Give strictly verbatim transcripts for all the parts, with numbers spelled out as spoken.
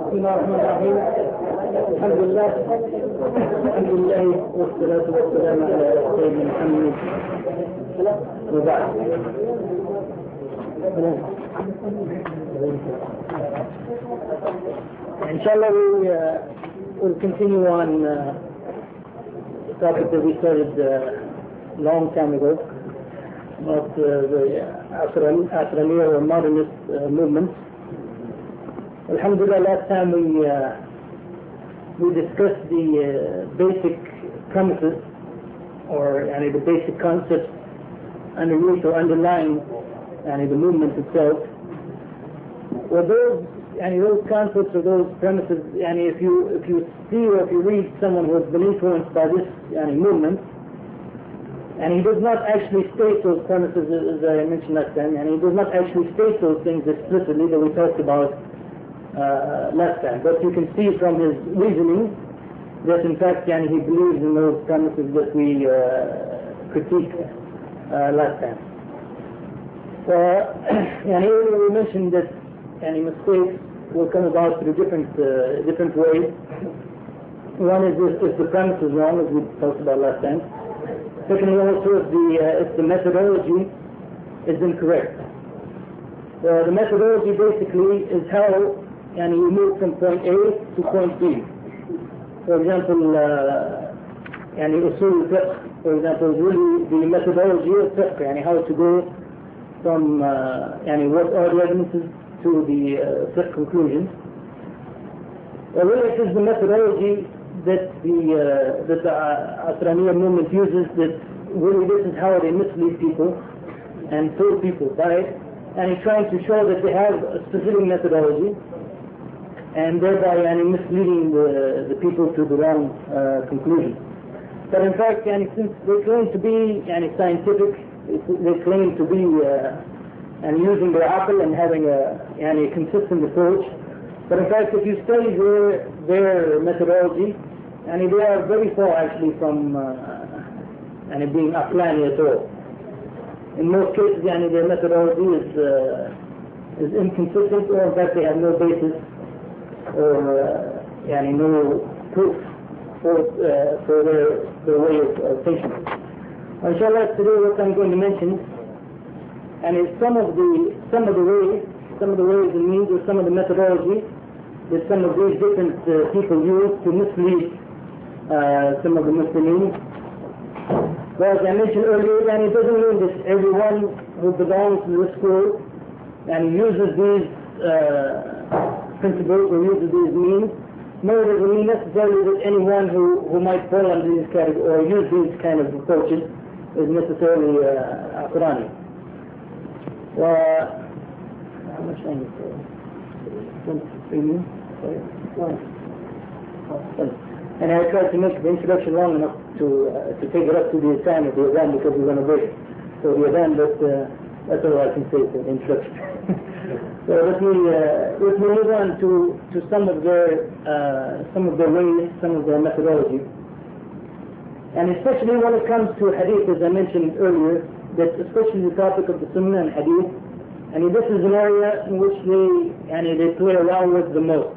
بسم الله الرحمن الرحيم. الحمد لله الحمد لله والصلاة والسلام على سيدنا محمد وبعد. Inshallah, we uh, will continue on uh, the topic that we started a uh, long time ago about uh, the Asraniya or modernist uh, movements. Alhamdulillah, last time we uh, we discussed the uh, basic premises or yani, the basic concepts underneath or underlying yani, the movement itself. Well, those yani, those concepts or those premises, yani, if you if you see or if you read someone who has been influenced by this yani, movement, and he does not actually state those premises as I mentioned last time, and he does not actually state those things explicitly that we talked about Uh, last time, but you can see from his reasoning that in fact yani, he believes in those premises that we uh, critiqued uh, last time. Uh, and earlier we mentioned that any mistakes will come about through different uh, different ways. One is if, if the premise is wrong, as we talked about last time. Secondly, also if the uh, if the methodology is incorrect. Uh, the methodology basically is how and you move from point A to point B. For example, uh, and usul fiqh, for example, is really the methodology of fiqh, and how to go from uh, and what are the evidences to the uh, fiqh conclusions. Well, really it is the methodology that the uh, that the Asraniya movement uses, that really this is how they mislead people and fool people by it, and he's trying to show that they have a specific methodology, and thereby yani, misleading the, the people to the wrong uh, conclusion. But in fact, yani, since they claim to be yani, scientific, they claim to be uh, and using their aql and having a yani, consistent approach. But in fact, if you study their, their methodology, yani, they are very far actually from uh, yani, being aqlani at all. In most cases, yani, their methodology is, uh, is inconsistent, or in fact they have no basis or uh, yani, no proof for, uh, for their, their way of, of thinking. Inshallah, today what I'm going to mention and is some of the some of the ways, some of the ways and means, or some of the methodology that some of these different uh, people use to mislead uh, some of the Muslims. Well, as I mentioned earlier, and it doesn't mean that everyone who belongs to this school and uses these uh, principles or uses these means, nor does it mean necessarily that anyone who, who might fall under these categories or use these kind of approaches is necessarily uh, Quranic. Uh, how much time is it? Three minutes? And I tried to make the introduction long enough to uh, to take it up to the time of the Adhan because we're going to break. So the Adhan, but uh, that's all I can say for the introduction. So let me uh, let me move on to, to some of their uh, some of their ways, some of their methodology, and especially when it comes to hadith, as I mentioned earlier, that especially the topic of the Sunnah and hadith, and this is an area in which they and they play around with the most.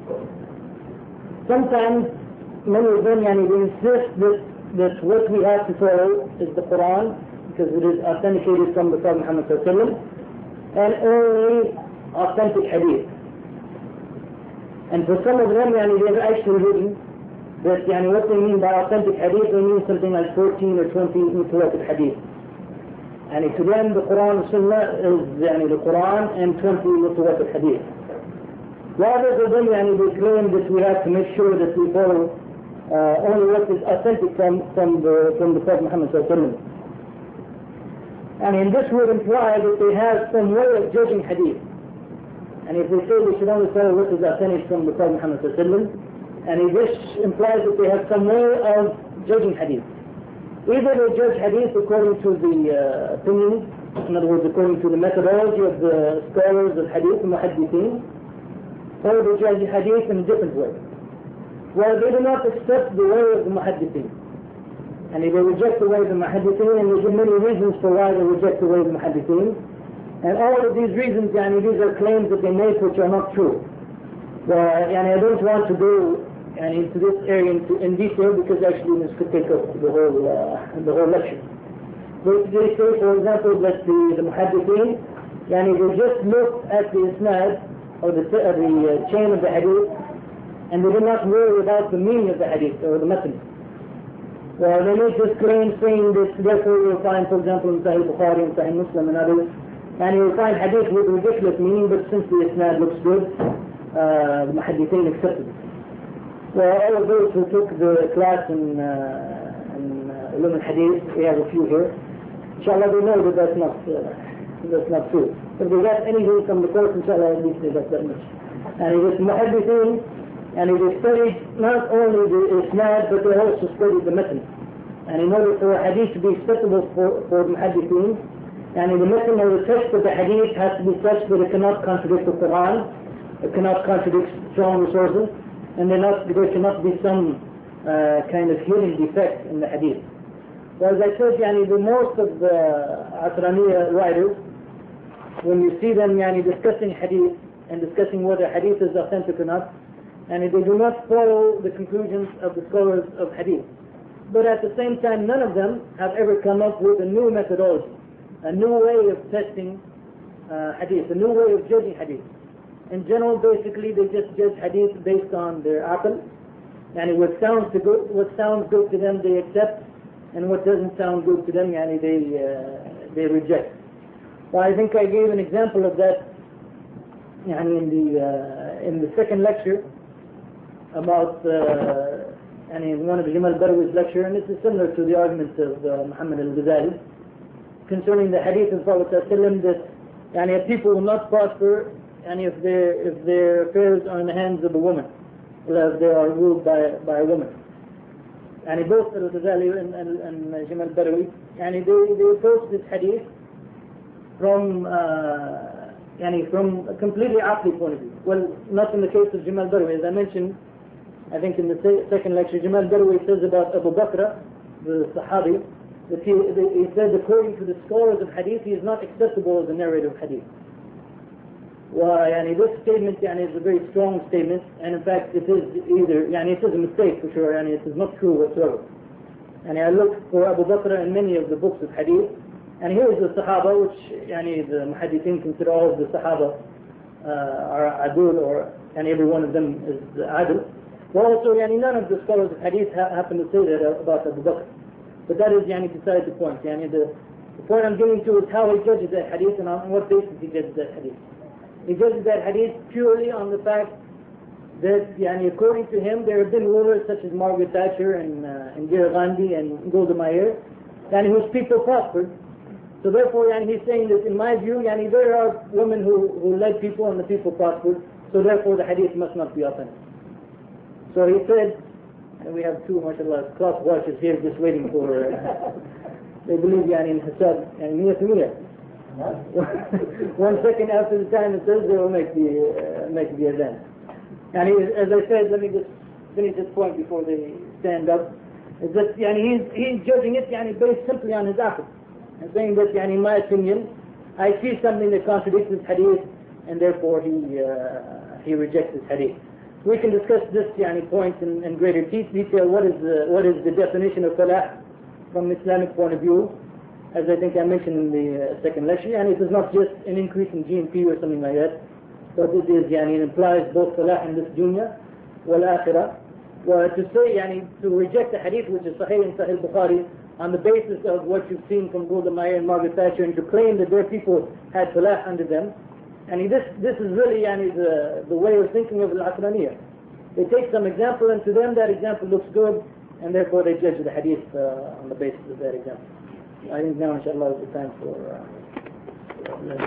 Sometimes many of them and they insist that that what we have to follow is the Quran because it is authenticated from the Prophet Muhammad sallallahu alaihi wasallam, and only authentic hadith. And for some of them, yani, they've actually written that yani, what they mean by authentic hadith, they mean something like fourteen or twenty mutawatir hadith. And to them, the Quran and Sunnah is yani, the Quran and twenty mutawatir hadith. Rather than yani, they claim that we have to make sure that we follow uh, only what is authentic from, from, the, from the Prophet Muhammad sallallahu alaihi wasallam. And in this would imply that they have some way of judging hadith. And if they say we should only follow what is authentic from the Prophet Muhammad sallallahu alaihi wasallam, and this implies that they have some way of judging hadith. Either they judge hadith according to the uh, opinions, in other words according to the methodology of the scholars of hadith, the muhaddithin, or they judge hadith in a different way. Well, they do not accept the way of the muhaddithin. And they reject the way of the muhaddithin, and they give many reasons for why they reject the way of the muhaddithin. And all of these reasons, yani, these are claims that they make which are not true. ويعني I don't want to go يعني into this area into, in detail because actually this could take up the whole uh, the whole lecture. But they say, for example, that the, the muhaddithin, يعني they just look at the isnad or the, uh, the uh, chain of the hadith, and they do not worry about the meaning of the hadith or the matan. Well, they make this claim saying that therefore you'll find, for example, in Sahih Bukhari and Sahih Muslim and others, and you'll find hadith with ridiculous meaning, but since the isnad looks good, uh, the muhaddithin accepted it. Well, all of those who took the class in, uh, in uh, Ulum al-Hadith, we have a few here. Inshallah, they know that that's not, uh, that's not true. If they got anything from the course, inshallah, at least they got that much. And it was muhaddithin, and they studied not only the isnad, but they also studied the matan. And in order for a hadith to be acceptable for, for muhaddithin, and the matan or the text of the hadith has to be such that it cannot contradict the Quran, it cannot contradict strong resources, and there, not, there cannot be some uh, kind of hidden defect in the hadith. Well, as I said, yani, the most of the Asraniya writers, when you see them yani, discussing hadith and discussing whether hadith is authentic or not, and they do not follow the conclusions of the scholars of hadith. But at the same time, none of them have ever come up with a new methodology, a new way of testing uh, hadith, a new way of judging hadith. In general, basically, they just judge hadith based on their aql, and what sounds good, what sounds good to them, they accept, and what doesn't sound good to them, yani, they uh, they reject. Well, I think I gave an example of that, yani, in the uh, in the second lecture about, uh, yani, in one of Jamal Barawi's lecture, and this is similar to the argument of uh, Muhammad al-Ghazali concerning the hadith of Prophet ﷺ that yani, people will not prosper. And if their if their affairs are in the hands of a woman, or if they are ruled by by a woman, and both Al-Ghazali and, and, and Jamal Barawi, and they they approach this hadith from uh, yani from a completely aqli point of view. Well, not in the case of Jamal Barawi, as I mentioned, I think in the second lecture, Jamal Barawi says about Abu Bakr, the Sahabi, that he, he said according to the scholars of hadith, he is not acceptable as a narrator of hadith. Well, yani, this statement yani, is a very strong statement, and in fact it is either, yani, it is a mistake for sure, yani, it is not true whatsoever. And I looked for Abu Bakr in many of the books of hadith, and here is the Sahaba, which yani, the Muhaddithin consider all of the Sahaba uh, are adul, or, and every one of them is adul. Well, also yani, none of the scholars of hadith ha happen to say that about Abu Bakr. But that is yani, beside the point. Yani, the, the point I'm getting to is how he judges that hadith and on what basis he judges that hadith. He judges that hadith purely on the fact that, yani, according to him, there have been rulers such as Margaret Thatcher and uh, Indira Gandhi and Golda Meir, yani, whose people prospered. So therefore, yani, he's saying that in my view, yani, there are women who, who led people and the people prospered. So therefore, the hadith must not be authentic. So he said, and we have two, mashallah, clock watchers here just waiting for. Uh, they believe, yani, in Hasad and Niyat Miyah. One second after the time it says, they will make the uh, make the event. And he, as I said, let me just finish this point before they stand up. Is that yani, he's he's judging it yani, based simply on his aql, and saying that yani, in my opinion, I see something that contradicts this hadith, and therefore he uh, he rejects this hadith. We can discuss this yani, point in, in greater detail. What is the what is the definition of falah from an Islamic point of view? As I think I mentioned in the uh, second lecture, and it is not just an increase in G N P or something like that, but it is, yani, it implies both salah in this dunya, wal akhirah. Well, to say, yani, to reject the hadith which is Sahih in Sahih Bukhari on the basis of what you've seen from Golda Meir and Margaret Thatcher, and to claim that their people had salah under them, and this this is really, yani, the the way of thinking of al-Aqlaniyah. They take some example, and to them that example looks good, and therefore they judge the hadith uh, on the basis of that example. I think now, inshallah, is the time for. Uh,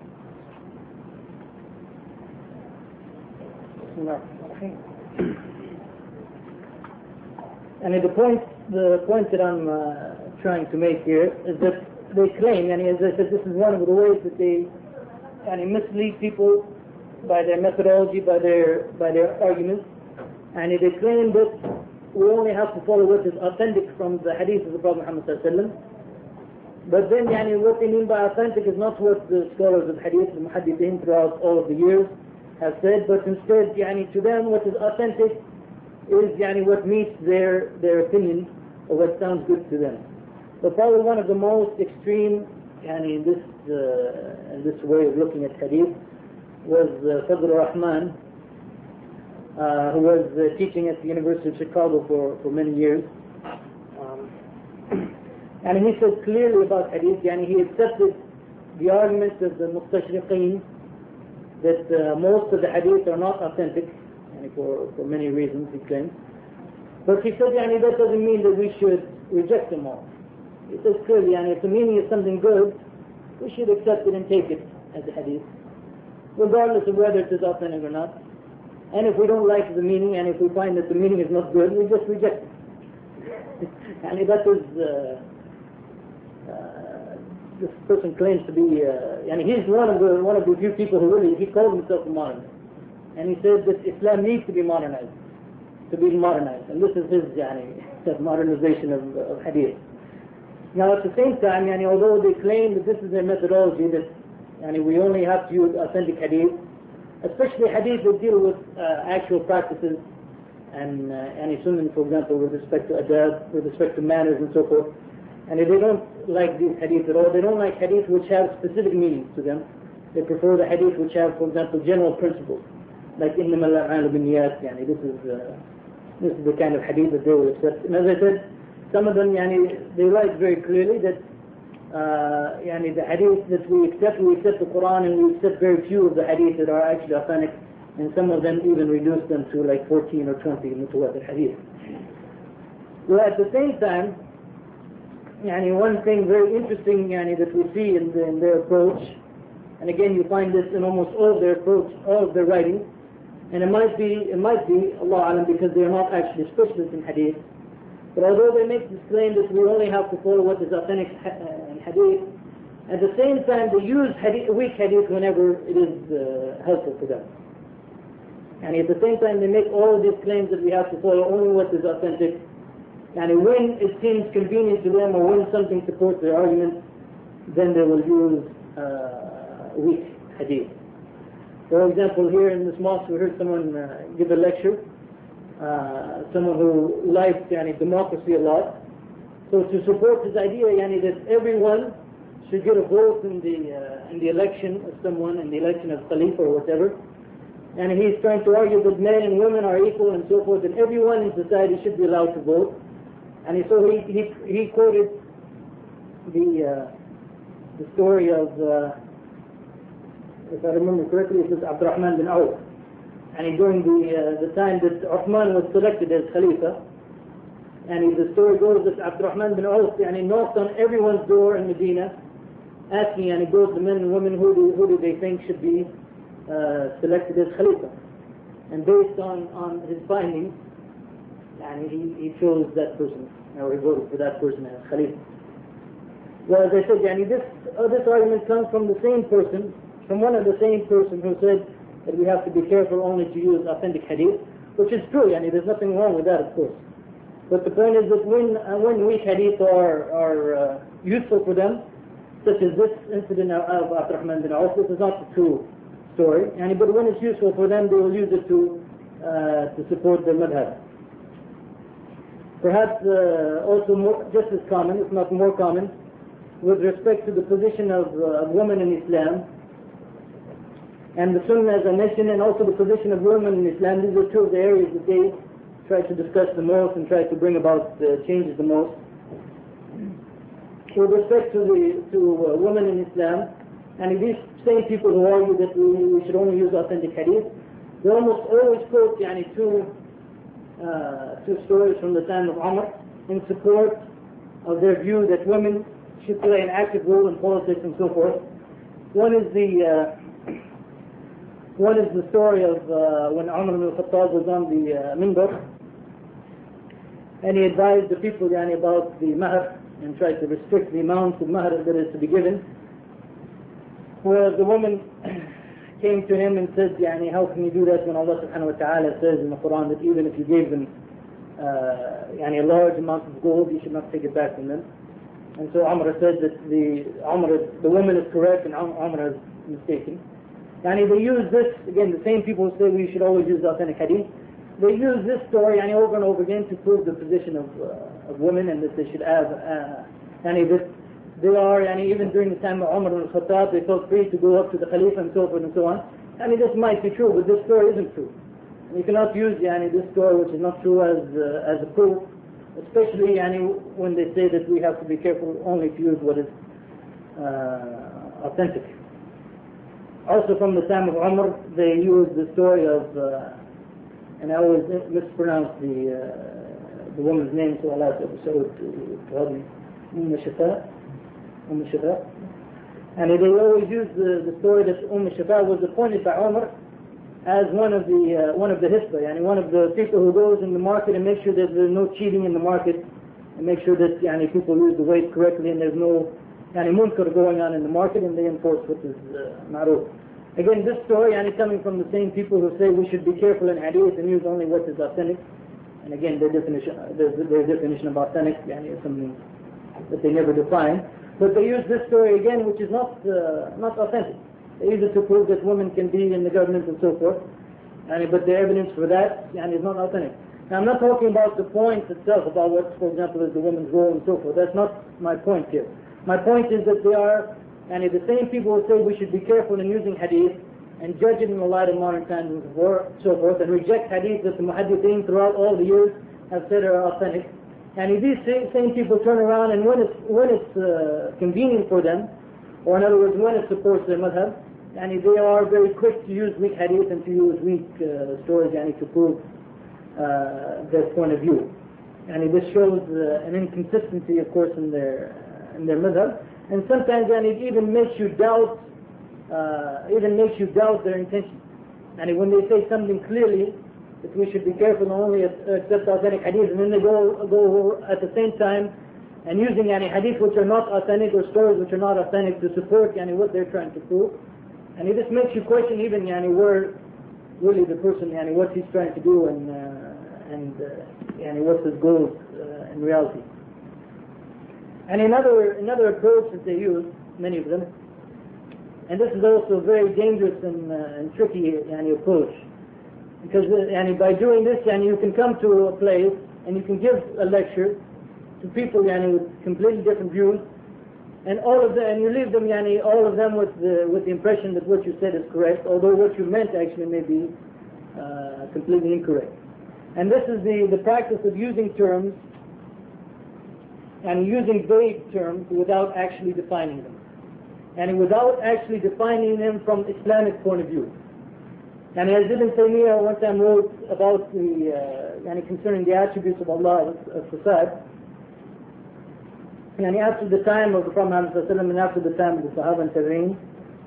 and the point, the point that I'm uh, trying to make here is that they claim, and as I said, this is one of the ways that they, and mislead people by their methodology, by their by their arguments, and they claim that we only have to follow what is authentic from the hadith of the Prophet Muhammad sallallahu alaihi wasallam. But then, yani, what they mean by authentic is not what the scholars of hadith, the muhaddithin, throughout all of the years have said, but instead, yani, to them what is authentic is yani, what meets their, their opinion or what sounds good to them. So probably one of the most extreme yani, in, this, uh, in this way of looking at hadith was uh, Fadl Rahman, uh, who was uh, teaching at the University of Chicago for, for many years. Um, and he said clearly about hadith, yani, he accepted the argument of the Mustashriqeen that uh, most of the hadith are not authentic, yani, for, for many reasons he claims. But he said yani, that doesn't mean that we should reject them all. He says clearly, yani, if the meaning is something good, we should accept it and take it as a hadith, regardless of whether it is authentic or not. And if we don't like the meaning, and if we find that the meaning is not good, we just reject it. And that is, uh, uh, this person claims to be, uh, and he's one of the one of the few people who really, he called himself a modernist. And he said that Islam needs to be modernized, to be modernized. And this is his, yani, modernization of, of hadith. Now at the same time, yani, although they claim that this is their methodology, that yani, we only have to use authentic hadith, especially hadith that deal with uh, actual practices and uh, any sunnah, for example, with respect to adab, with respect to manners and so forth. And if they don't like these hadith at all, they don't like hadith which have specific meanings to them. They prefer the hadith which have, for example, general principles, like إِنَّمَا الْأَعْمَالُ بِالنِّيَّاتِ, yani, this is uh, this is the kind of hadith that they will accept. And as I said, some of them, yani, they write very clearly that Uh, yani the hadith that we accept, we accept the Quran and we accept very few of the hadith that are actually authentic, and some of them even reduce them to like fourteen or twenty mutawatir hadith. Well, at the same time, yani one thing very interesting yani, that we see in, the, in their approach, and again you find this in almost all of their approach, all of their writing, and it might be, it might be, Allah Alam, because they are not actually specialists in hadith. But although they make this claim that we only have to follow what is authentic in hadith, at the same time they use hadith, weak hadith whenever it is uh, helpful to them. And at the same time they make all of these claims that we have to follow only what is authentic. And when it seems convenient to them or when something supports their argument, then they will use uh, weak hadith. For example, here in this mosque we heard someone uh, give a lecture. Uh, someone who liked yani, democracy a lot. So to support his idea yani, that everyone should get a vote in the uh, in the election of someone, in the election of Khalifa or whatever, and he's trying to argue that men and women are equal and so forth, and everyone in society should be allowed to vote. And he, so he he, he quoted the uh, the story of, uh, if I remember correctly, it was Abdurrahman bin Auf. And during the uh, the time that Uthman was selected as Khalifa, and the story goes that Abdurrahman bin Auf and he knocked on everyone's door in Medina, asking, and he goes to men and women, who do, who do they think should be uh, selected as Khalifa? And based on, on his findings, and he, he chose that person, or he voted for that person as Khalifa. Well, as I said, yani, this, uh, this argument comes from the same person, from one of the same person who said that we have to be careful only to use authentic hadith, which is true, yani, there's nothing wrong with that, of course. But the point is that when uh, when weak hadith are, are uh, useful for them, such as this incident of Abdurrahman bin Auf, this is not the true story, yani, but when it's useful for them, they will use it to, uh, to support their madhab. Perhaps uh, also more, just as common, if not more common, with respect to the position of uh, women in Islam, and the Sunnah, as I mentioned, and also the position of women in Islam. These are two of the areas that they try to discuss the most and try to bring about uh, changes the most. With respect to the to uh, women in Islam, and these same people who argue that we, we should only use authentic hadith, they almost always quote yani, two, uh, two stories from the time of Umar in support of their view that women should play an active role in politics and so forth. One is the uh, One is the story of uh, when Umar ibn al-Khattab was on the uh, minbar, and he advised the people yani, about the mahr and tried to restrict the amount of mahr that is to be given. Whereas the woman came to him and said, yani, how can you do that when Allah subhanahu wa ta'ala says in the Quran that even if you gave them uh, yani, a large amount of gold, you should not take it back from them. And so Umar said that the, Umar, the woman is correct and Umar is mistaken. Yani they use this, again, the same people who say we should always use authentic hadith, they use this story yani, over and over again to prove the position of, uh, of women and that they should have, uh, yani, this, they are, yani, even during the time of Umar ibn al-Khattab, they felt free to go up to the Khalifa and so forth and so on. I mean, this might be true, but this story isn't true. And you cannot use yani, this story, which is not true, as, uh, as a proof, especially yani, when they say that we have to be careful only to use what is uh, authentic. Also from the time of Umar, they used the story of, uh, and I always mispronounce the uh, the woman's name, so Allah to help me, Umm Shafa, Umm Shafa. And they always use the, the story that Umm Shafa was appointed by Umar as one of the uh, one of the hisba, yani one of the people who goes in the market and makes sure that there's no cheating in the market, and make sure that yani, people use the weight correctly and there's no yani, munkar going on in the market, and they enforce what is uh, ma'ruf. Again, this story yani, coming from the same people who say we should be careful in hadith and use only what is authentic. And again, their definition, their, their definition of authentic yani, is something that they never define. But they use this story again, which is not uh, not authentic. They use it to prove that women can be in the government and so forth. And, but the evidence for that and is not authentic. Now I'm not talking about the point itself, about what, for example, is the woman's role and so forth. That's not my point here. My point is that they are, and the same people who say we should be careful in using hadith and judge it in the light of modern times and so forth, and reject hadith that the muhaddithin throughout all the years have said are authentic. And these same people turn around, and when it's when it's uh, convenient for them, or in other words, when it supports their madhab, and they are very quick to use weak hadith and to use weak uh, stories and to prove uh, their point of view. And this shows uh, an inconsistency, of course, in their in their madhab, and sometimes and it even makes you doubt, uh, even makes you doubt their intention. And when they say something clearly, that we should be careful not only accept authentic hadith, and then they go go at the same time and using any hadith which are not authentic or stories which are not authentic to support yani, what they're trying to prove. And it just makes you question even yani, where really the person, yani, what he's trying to do and uh, and uh, yani, what's his goal uh, in reality. And another another approach that they use, many of them, and this is also a very dangerous and, uh, and tricky yani, approach. Because yani, by doing this, yani, you can come to a place and you can give a lecture to people yani, with completely different views, and all of them, and you leave them, yani, all of them with the with the impression that what you said is correct, although what you meant actually may be uh, completely incorrect. And this is the the practice of using terms and using vague terms without actually defining them, and without actually defining them from Islamic point of view. And as Ibn Taymiyyah one time wrote about the, uh, yani concerning the attributes of Allah, of Sifat, yani after the time of the Prophet Muhammad and after the time of the Sahaba and Tabi'een,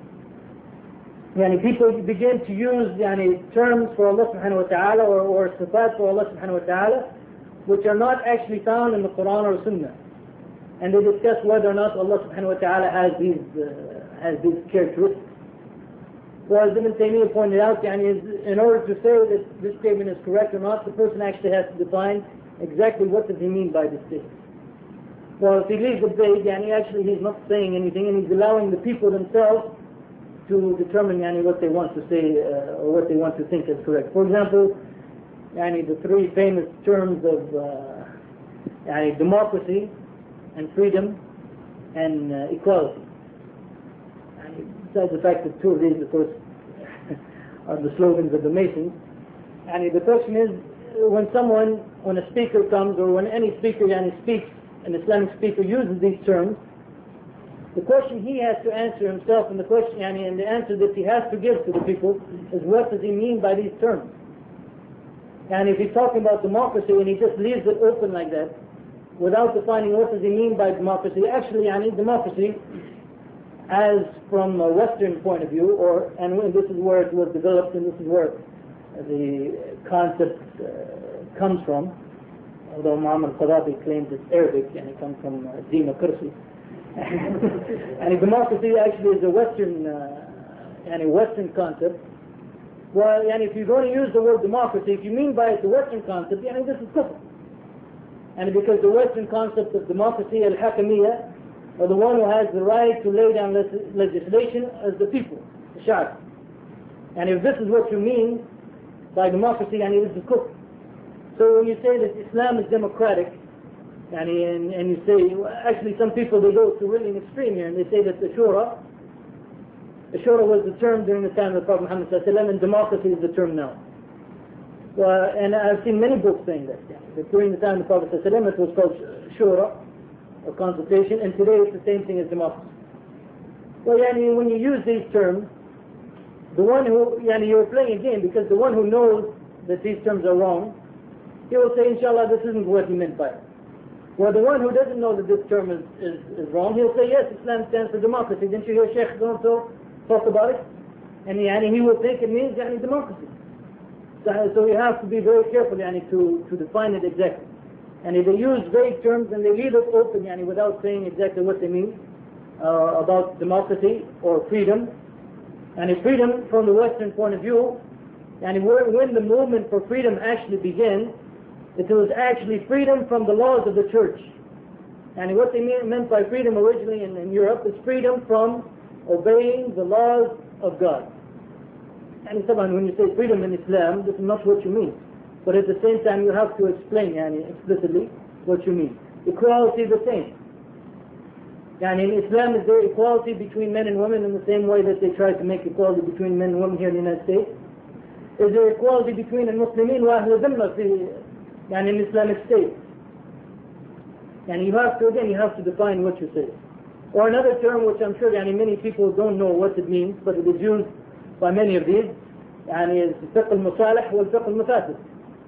yani people begin to use yani terms for Allah subhanahu wa ta'ala or, or Sifat for Allah subhanahu wa ta'ala, which are not actually found in the Quran or Sunnah. And they discuss whether or not Allah subhanahu wa ta'ala has these, uh, has these characteristics. Well, as Ibn Taymiyyah pointed out, yani, in order to say that this statement is correct or not, the person actually has to define exactly what does he mean by this statement. Well, if he leaves it vague, yani, actually he's not saying anything, and he's allowing the people themselves to determine yani, what they want to say uh, or what they want to think is correct. For example, yani, the three famous terms of uh, yani, democracy and freedom and uh, equality. Besides the fact that two of these, of course, are the slogans of the Masons. And the question is, when someone, when a speaker comes, or when any speaker yani, speaks, an Islamic speaker uses these terms, the question he has to answer himself, and the question, yani, and the answer that he has to give to the people is, what does he mean by these terms? And if he's talking about democracy and he just leaves it open like that, without defining what does he mean by democracy, actually, yani, democracy, as from a Western point of view, or and this is where it was developed, and this is where the concept uh, comes from. Although Muhammad Qaddafi claims it's Arabic and it comes from uh, democracy, and democracy actually is a Western, uh, and a Western concept. Well, and if you're going to use the word democracy, if you mean by it the Western concept, and this is kufr. And because the Western concept of democracy, al-hakamiyya, or the one who has the right to lay down legislation as the people, the Sha'b. And if this is what you mean by democracy, yani this is kufr. So when you say that Islam is democratic, yani, and, and you say, actually some people, they go to really an extreme here, and they say that the shura, the shura was the term during the time of the Prophet Muhammad sallallahu alaihi wasallam, and democracy is the term now. Uh, and I've seen many books saying that, yeah, that during the time of the Prophet sallallahu alaihi wasallam it was called shura, or consultation, and today it's the same thing as democracy. Well, yani, when you use these terms, the one who, yani, you're playing a game, because the one who knows that these terms are wrong, he will say, inshallah, this isn't what he meant by it. Well, the one who doesn't know that this term is, is, is wrong, he'll say, yes, Islam stands for democracy. Didn't you hear Sheikh so talk about it? And yani, he will think it means yani, democracy. So, so you have to be very careful yani, to, to define it exactly. And if they use vague terms and they leave it open yani, without saying exactly what they mean uh, about democracy or freedom, and if freedom from the Western point of view, and when the movement for freedom actually began, it was actually freedom from the laws of the church. And what they meant by freedom originally in, in Europe is freedom from obeying the laws of God. And when you say freedom in Islam, this is not what you mean. But at the same time, you have to explain yani, explicitly what you mean. Equality is the same. And in Islam, is there equality between men and women in the same way that they try to make equality between men and women here in the United States? Is there equality between al-Muslimin wa Ahl al-Dhimma and in Islamic State? And you have to, again, you have to define what you say. Or another term which I'm sure yani, many people don't know what it means, but it is used by many of these, and is fiqh al-musalih wal fiqh al-mufasid.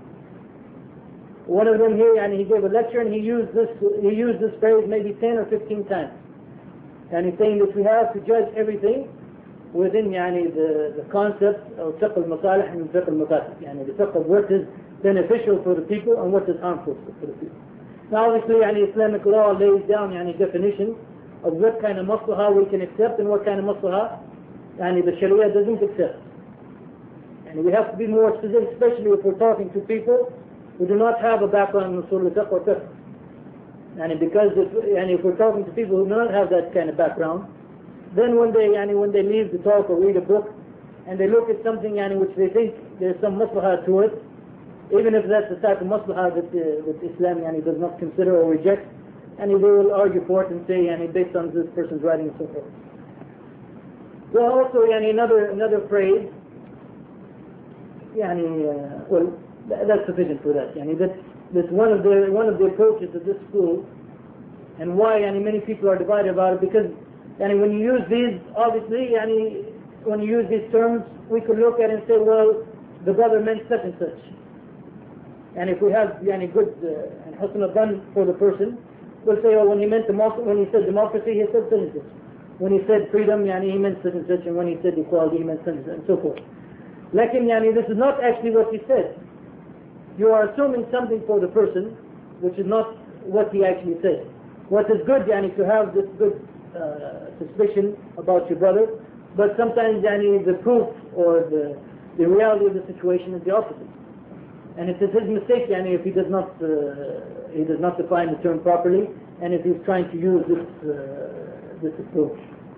One of them here, yani, he gave a lecture and he used this he used this phrase maybe ten or fifteen times. And he's saying that we have to judge everything within yani, the, the concept of fiqh al-musalih and fiqh al-mufasid. Yani, the fiqh of what is beneficial for the people and what is harmful for the people. Now obviously yani, Islamic law lays down yani, definition of what kind of maslaha we can accept and what kind of maslaha yani, the Sharia doesn't accept. And we have to be more specific, especially if we're talking to people who do not have a background in usul al-fiqh or fiqh. And because if, and if we're talking to people who do not have that kind of background, then when they yani, when they leave the talk or read a book and they look at something yani, which they think there's some maslaha to it, even if that's the type of maslaha that, uh, that Islam yani, does not consider or reject, and they will argue for it and say yani, based on this person's writing and so forth. Well, also yani, another another phrase, yani, uh, well, that's sufficient for that. Yani, that that's one of the one of the approaches of this school, and why yani, many people are divided about it. Because yani, when you use these, obviously, yani, when you use these terms, we could look at it and say, well, the brother meant such and such. And if we have yani, good uh, and husn al-dhan for the person, we'll say, oh, when he meant democracy, when he said democracy, he said such and such. When he said freedom, yani, he meant such and such, and when he said equality, he meant such and such, and so forth. Lakin, yani, this is not actually what he said. You are assuming something for the person, which is not what he actually said. What is good, yani, to have this good uh, suspicion about your brother, but sometimes, yani, the proof or the, the reality of the situation is the opposite. And it is his mistake, yani, if he does not uh, he does not define the term properly, and if he's trying to use this uh, this approach.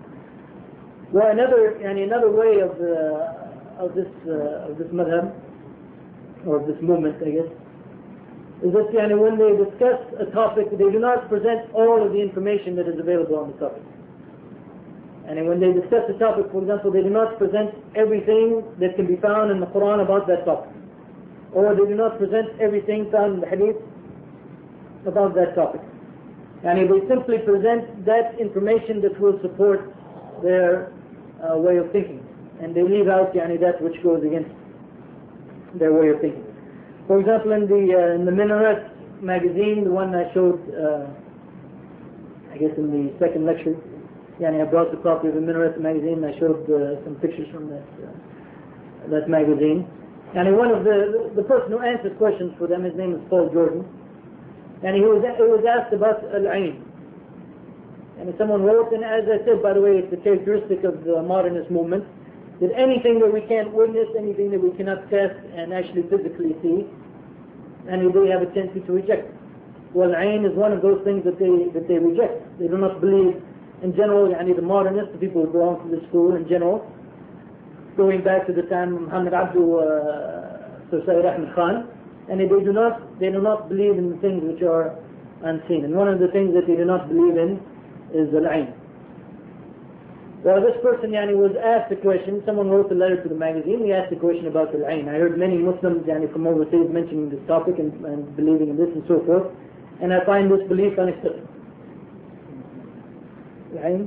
Well, another yani, another way of uh, of this uh, of this madhab, or of this movement, I guess, is that yani, when they discuss a topic, they do not present all of the information that is available on the topic. And when they discuss the topic, for example, they do not present everything that can be found in the Quran about that topic. Or they do not present everything found in the hadith about that topic. And they simply present that information that will support their uh, way of thinking. And they leave out yani, that which goes against their way of thinking. For example, in the uh, in the Minaret magazine, the one I showed, uh, I guess in the second lecture, yani I brought the copy of the Minaret magazine. I showed uh, some pictures from that uh, that magazine. And one of the the person who answers questions for them, his name is Paul Jordan, and he was he was asked about al-ayn. And someone wrote, and as I said, by the way, it's a characteristic of the modernist movement, that anything that we can't witness, anything that we cannot test and actually physically see, and they have a tendency to reject it. Well, ayn is one of those things that they that they reject. They do not believe, in general, yani the modernists, the people who belong to the school in general, going back to the time of Muhammad Abdu uh, Sir Sayyid Ahmed Khan, and they do not they do not believe in things which are unseen. And one of the things that they do not believe in is al-ayn. Well, this person yani, was asked a question. Someone wrote a letter to the magazine. He asked a question about al-ayn. I heard many Muslims yani, from overseas mentioning this topic and, and believing in this and so forth. And I find this belief unacceptable. Al-ayn?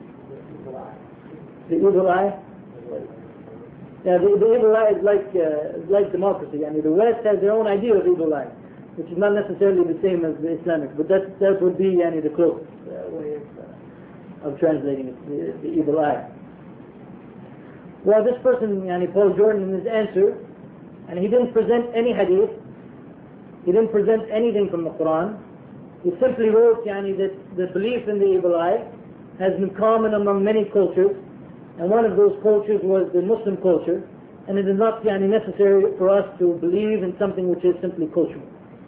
The evil eye? Yeah, the, the evil eye is like, uh, is like democracy. Yani, the West has their own idea of evil eye, which is not necessarily the same as the Islamic, but that, that would be yani, the closest uh, way of, uh, of translating it, the, the evil eye. Well, this person, yani, Paul Jordan, in his answer, and he didn't present any hadith, he didn't present anything from the Quran. He simply wrote yani, that the belief in the evil eye has been common among many cultures, and one of those cultures was the Muslim culture, and it is not yani, necessary for us to believe in something which is simply cultural.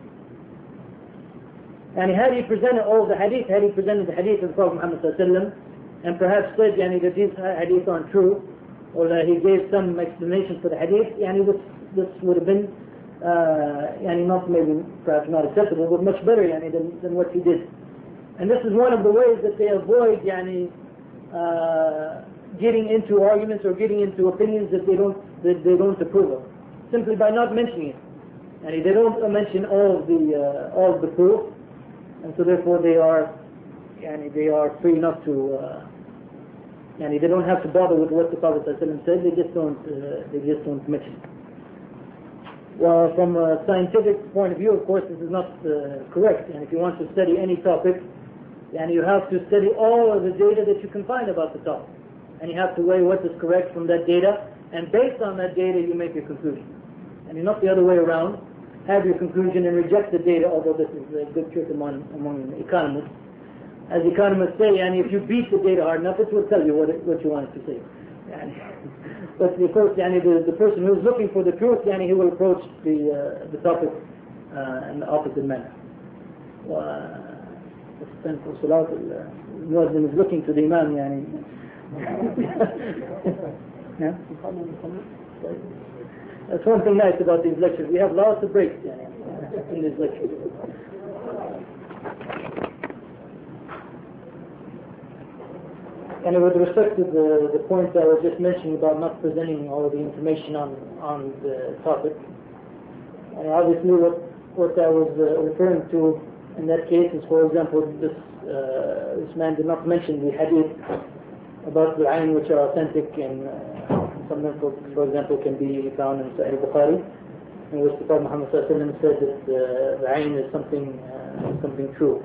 And had he presented all the hadith, had he presented the hadith of the Prophet Muhammad sallallahu alaihi wasallam, and perhaps said yani, that these hadith aren't true, or that he gave some explanation for the hadith, yani, this, this would have been uh, yani, not maybe perhaps not acceptable, but much better yani, than, than what he did. And this is one of the ways that they avoid yani, uh, getting into arguments or getting into opinions that they don't that they don't approve of, simply by not mentioning it. And they don't mention all of the uh, all of the proof, and so therefore they are, yani, they are free not to, uh, yani, they don't have to bother with what the Prophet ﷺ said. They just don't uh, they just don't mention it. Well, from a scientific point of view, of course, this is not uh, correct. And if you want to study any topic, yani, you have to study all of the data that you can find about the topic. And you have to weigh what is correct from that data, and based on that data you make your conclusion. And you're not the other way around, have your conclusion and reject the data, although this is a good trick among, among economists. As economists say, and if you beat the data hard enough, it will tell you what, it, what you want it to say. And but of course, yani, the, the person who is looking for the truth, yani, he will approach the, uh, the topic uh, in the opposite manner. The Muslim is looking to the Imam, yani. Yeah? That's one thing nice about these lectures. We have lots of breaks yani, in these lectures. And with respect to the, the point that I was just mentioning about not presenting all of the information on, on the topic, and obviously what, what I was uh, referring to in that case is, for example, this, uh, this man did not mention the hadith about the ayn which are authentic, and uh, some of them, for example, can be found in Sahih Bukhari, in which the Prophet Muhammad sallallahu alaihi wasallam said that uh, the ayn is something uh, something true.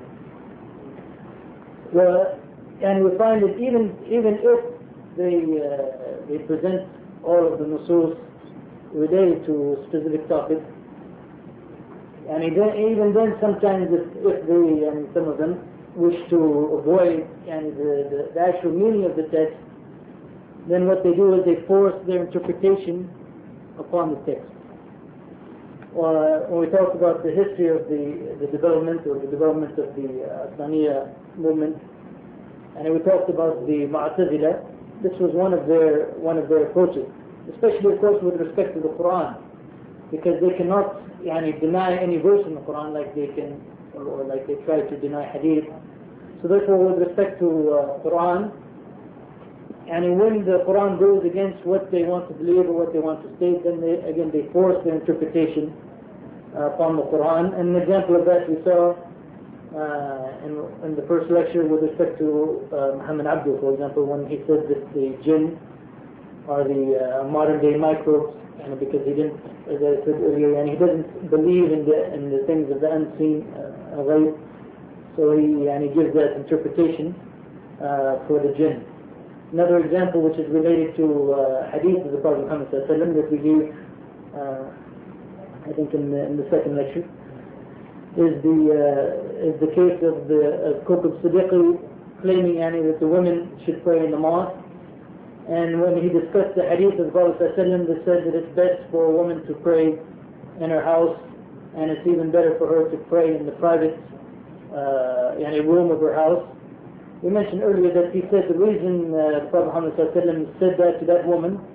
Well, and we find that even even if they uh, they present all of the nusus related to a specific topic, and even, even then sometimes if, if they, and some of them, wish to avoid and the, the, the actual meaning of the text, then what they do is they force their interpretation upon the text. Uh, when we talk about the history of the, the development or the development of the Asmaniya movement, and we talked about the Mu'tazila, this was one of their one of their approaches, especially of course with respect to the Quran, because they cannot yani, deny any verse in the Quran like they can, or like they try to deny hadith. So therefore, with respect to uh, Quran, and when the Quran goes against what they want to believe or what they want to state, then they, again they force their interpretation uh, upon the Quran. And an example of that we saw uh, in, in the first lecture with respect to uh, Muhammad Abdu, for example, when he said that the jinn are the uh, modern day microbes, and because he didn't, as I said earlier, and he doesn't believe in the in the things of the unseen, uh, right? So he and he gives that interpretation uh, for the jinn. Another example, which is related to uh, hadith of the Prophet Muhammad sallallahu alaihi wasallam that we gave, uh, I think in the, in the second lecture, is the uh, is the case of the of Qutb Siddiqi claiming yani, that the women should pray in the mosque. And when he discussed the hadith of the Prophet ﷺ that said that it's best for a woman to pray in her house, and it's even better for her to pray in the private uh, in a room of her house. We mentioned earlier that he said the reason uh, the Prophet Muhammad ﷺ said that to that woman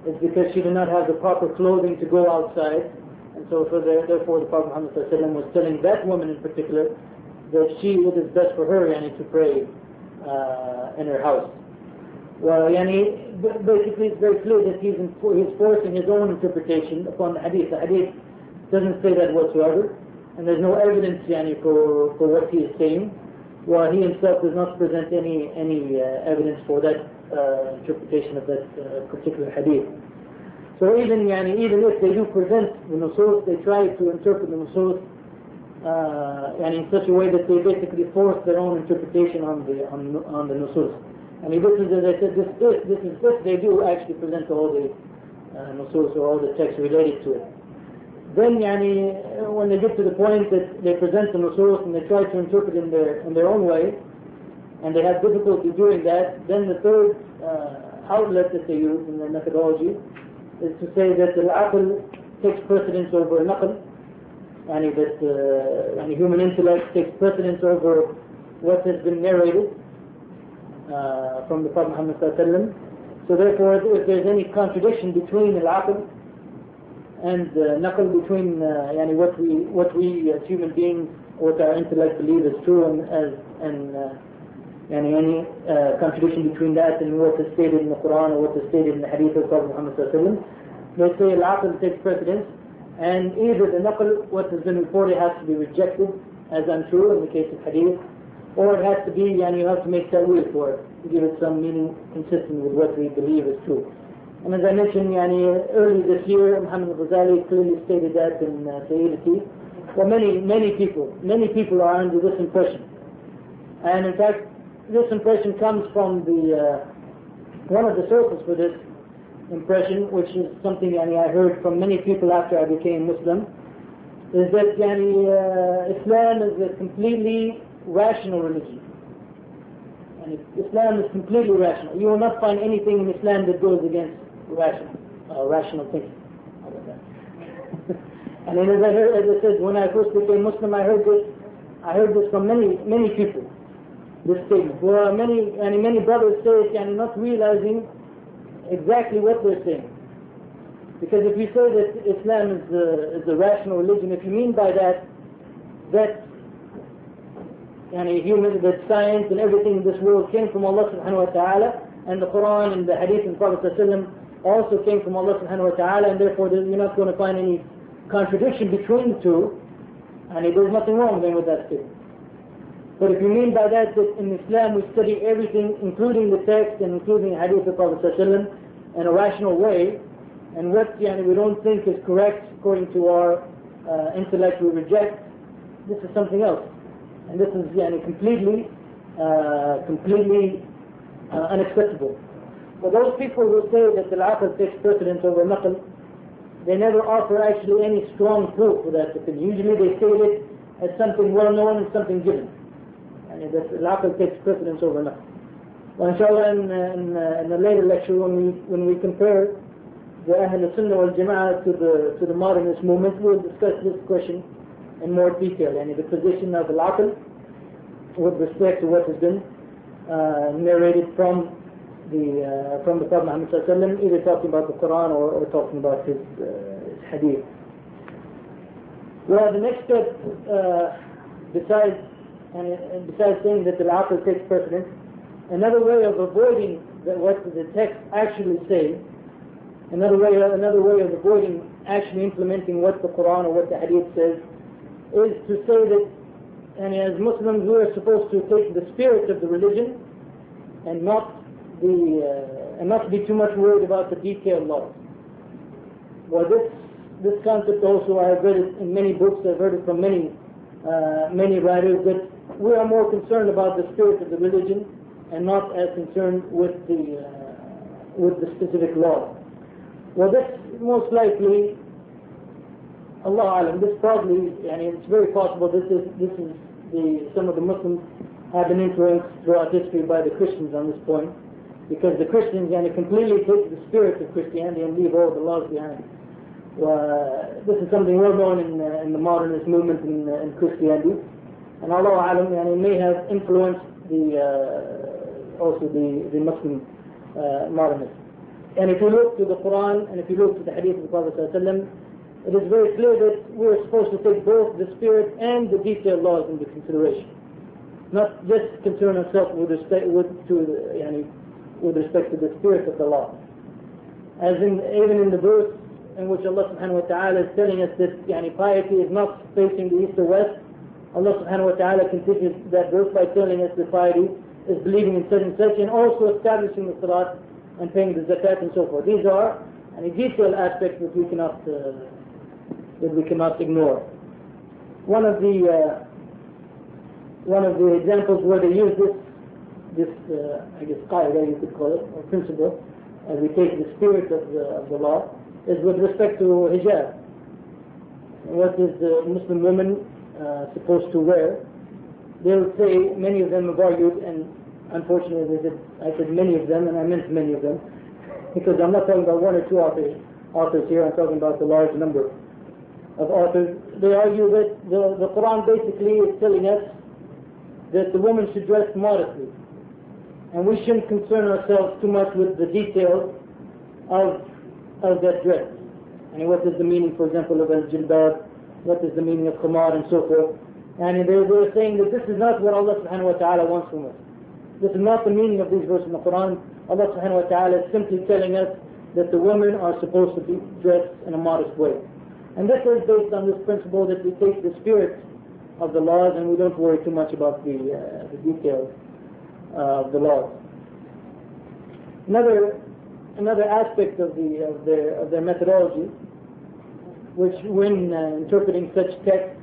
is because she did not have the proper clothing to go outside. And so for the, therefore the Prophet Muhammad was telling that woman in particular that she, it is best for her yani, to pray uh, in her house. Well, yani, basically it's very clear that he's, in, he's forcing his own interpretation upon the hadith. The hadith doesn't say that whatsoever, and there's no evidence yani, for, for what he is saying. Well, he himself does not present any, any uh, evidence for that uh, interpretation of that uh, particular hadith. So even yani, even if they do present the nusus, they try to interpret the nusus uh, and in such a way that they basically force their own interpretation on the on, on the nusus. I mean, this is, as I said, this this, this is if they do actually present all the uh, nusus or all the texts related to it. Then yani, when they get to the point that they present the nusus and they try to interpret in their in their own way, and they have difficulty doing that, then the third uh, outlet that they use in their methodology is to say that the aql takes precedence over naql, and that uh, and human intellect takes precedence over what has been narrated uh, from the Prophet Muhammad sallallahu alaihi wasallam. So therefore, if there's any contradiction between al-aql and uh, naql, between uh, yani what we what we as human beings, what our intellect believe is true, and as and uh, and any uh, contradiction between that and what is stated in the Quran or what is stated in the Hadith of Prophet Muhammad sallallahu alaihi wasallam, they say al-aql takes precedence, and either the naql, what has been reported, has to be rejected as untrue in the case of Hadith, or it has to be, and you have to make ta'wil for it, to give it some meaning consistent with what we believe is true. And as I mentioned, yani, early this year, Muhammad al-Ghazali clearly stated that in uh, Sayyidati. Well, many, many people, many people are under this impression. And in fact, this impression comes from the, uh, one of the sources for this impression, which is something yani, I heard from many people after I became Muslim, is that yani, uh, Islam is a completely rational religion. And Islam is completely rational. You will not find anything in Islam that goes against rational, uh, rational thinking. And then as I heard, as I said, when I first became Muslim, I heard this, I heard this from many, many people. This statement. Well, many, and many brothers say it, and not realizing exactly what they're saying. Because if you say that Islam is a, is a rational religion, if you mean by that that and human, that science and everything in this world came from Allah subhanahu wa ta'ala, and the Quran and the Hadith and Prophet sallallahu also came from Allah subhanahu wa ta'ala, and therefore you're not going to find any contradiction between the two, and there's nothing wrong then with that statement. But if you mean by that that in Islam we study everything, including the text and including the Hadith of Prophet sallallahu in a rational way, and what yani, we don't think is correct according to our uh, intellect we reject, this is something else. And this is yani, completely, uh, completely uh, unacceptable. For those people who say that the aql takes precedence over naql, they never offer actually any strong proof for that opinion. Usually they state it as something well known and something given. And that the aql takes precedence over naql. Well, inshallah, in, in, uh, in a later lecture, when we when we compare the Ahl Sunnah wal Jama'ah to the to the modernist movement, we'll discuss this question in more detail, and the position of al-aql with respect to what has been uh, narrated from the uh, from the Prophet Muhammad sallallahu alaihi wasallam, either talking about the Quran or, or talking about his, uh, his hadith. Well, the next step, uh, besides and, and besides saying that the al-aql takes precedence, another way of avoiding that what the text actually say, another way another way of avoiding actually implementing what the Quran or what the hadith says, is to say that, and as Muslims we are supposed to take the spirit of the religion and not the uh, and not be too much worried about the detailed laws. Well, this this concept also I have read it in many books. I've heard it from many uh, many writers that we are more concerned about the spirit of the religion and not as concerned with the uh, with the specific law. Well, this most likely, Allah alam, this probably, and it's very possible this is this is the some of the Muslims have been influenced throughout history by the Christians on this point, because the Christians yani, completely take the spirit of Christianity and leave all the laws behind. Uh, this is something well known in, uh, in the modernist movement in, uh, in Christianity, and Allah alam, yani, may have influenced the uh, also the the Muslim uh, modernists. And if you look to the Quran and if you look to the Hadith of the Prophet ﷺ, it is very clear that we are supposed to take both the spirit and the detailed laws into consideration, not just concern ourselves with respect with to yani, with respect to the spirit of the law. As in even in the verse in which Allah subhanahu wa ta'ala is telling us that yani, piety is not facing the east or west, Allah subhanahu wa ta'ala continues that verse by telling us that piety is believing in such and such, and also establishing the salat and paying the zakat and so forth. These are any detailed aspects that we cannot uh, that we cannot ignore. One of the uh, one of the examples where they use this this uh, I guess qaida you could call it, or principle, as we take the spirit of the of the law, is with respect to hijab. What is the Muslim woman uh, supposed to wear? They would say, many of them have argued, and unfortunately they said, I said many of them, and I meant many of them, because I'm not talking about one or two authors, authors here, I'm talking about the large number of authors. They argue that the, the Quran basically is telling us that the woman should dress modestly, and we shouldn't concern ourselves too much with the details of, of that dress. And what is the meaning, for example, of al-jilbab, what is the meaning of khimar and so forth. And they're, they're saying that this is not what Allah subhanahu wa ta'ala wants from us. This is not the meaning of these verses in the Quran. Allah subhanahu wa ta'ala is simply telling us that the women are supposed to be dressed in a modest way. And this is based on this principle that we take the spirit of the laws and we don't worry too much about the, uh, the details uh, of the laws. Another another aspect of the of their of their methodology, which when uh, interpreting such texts,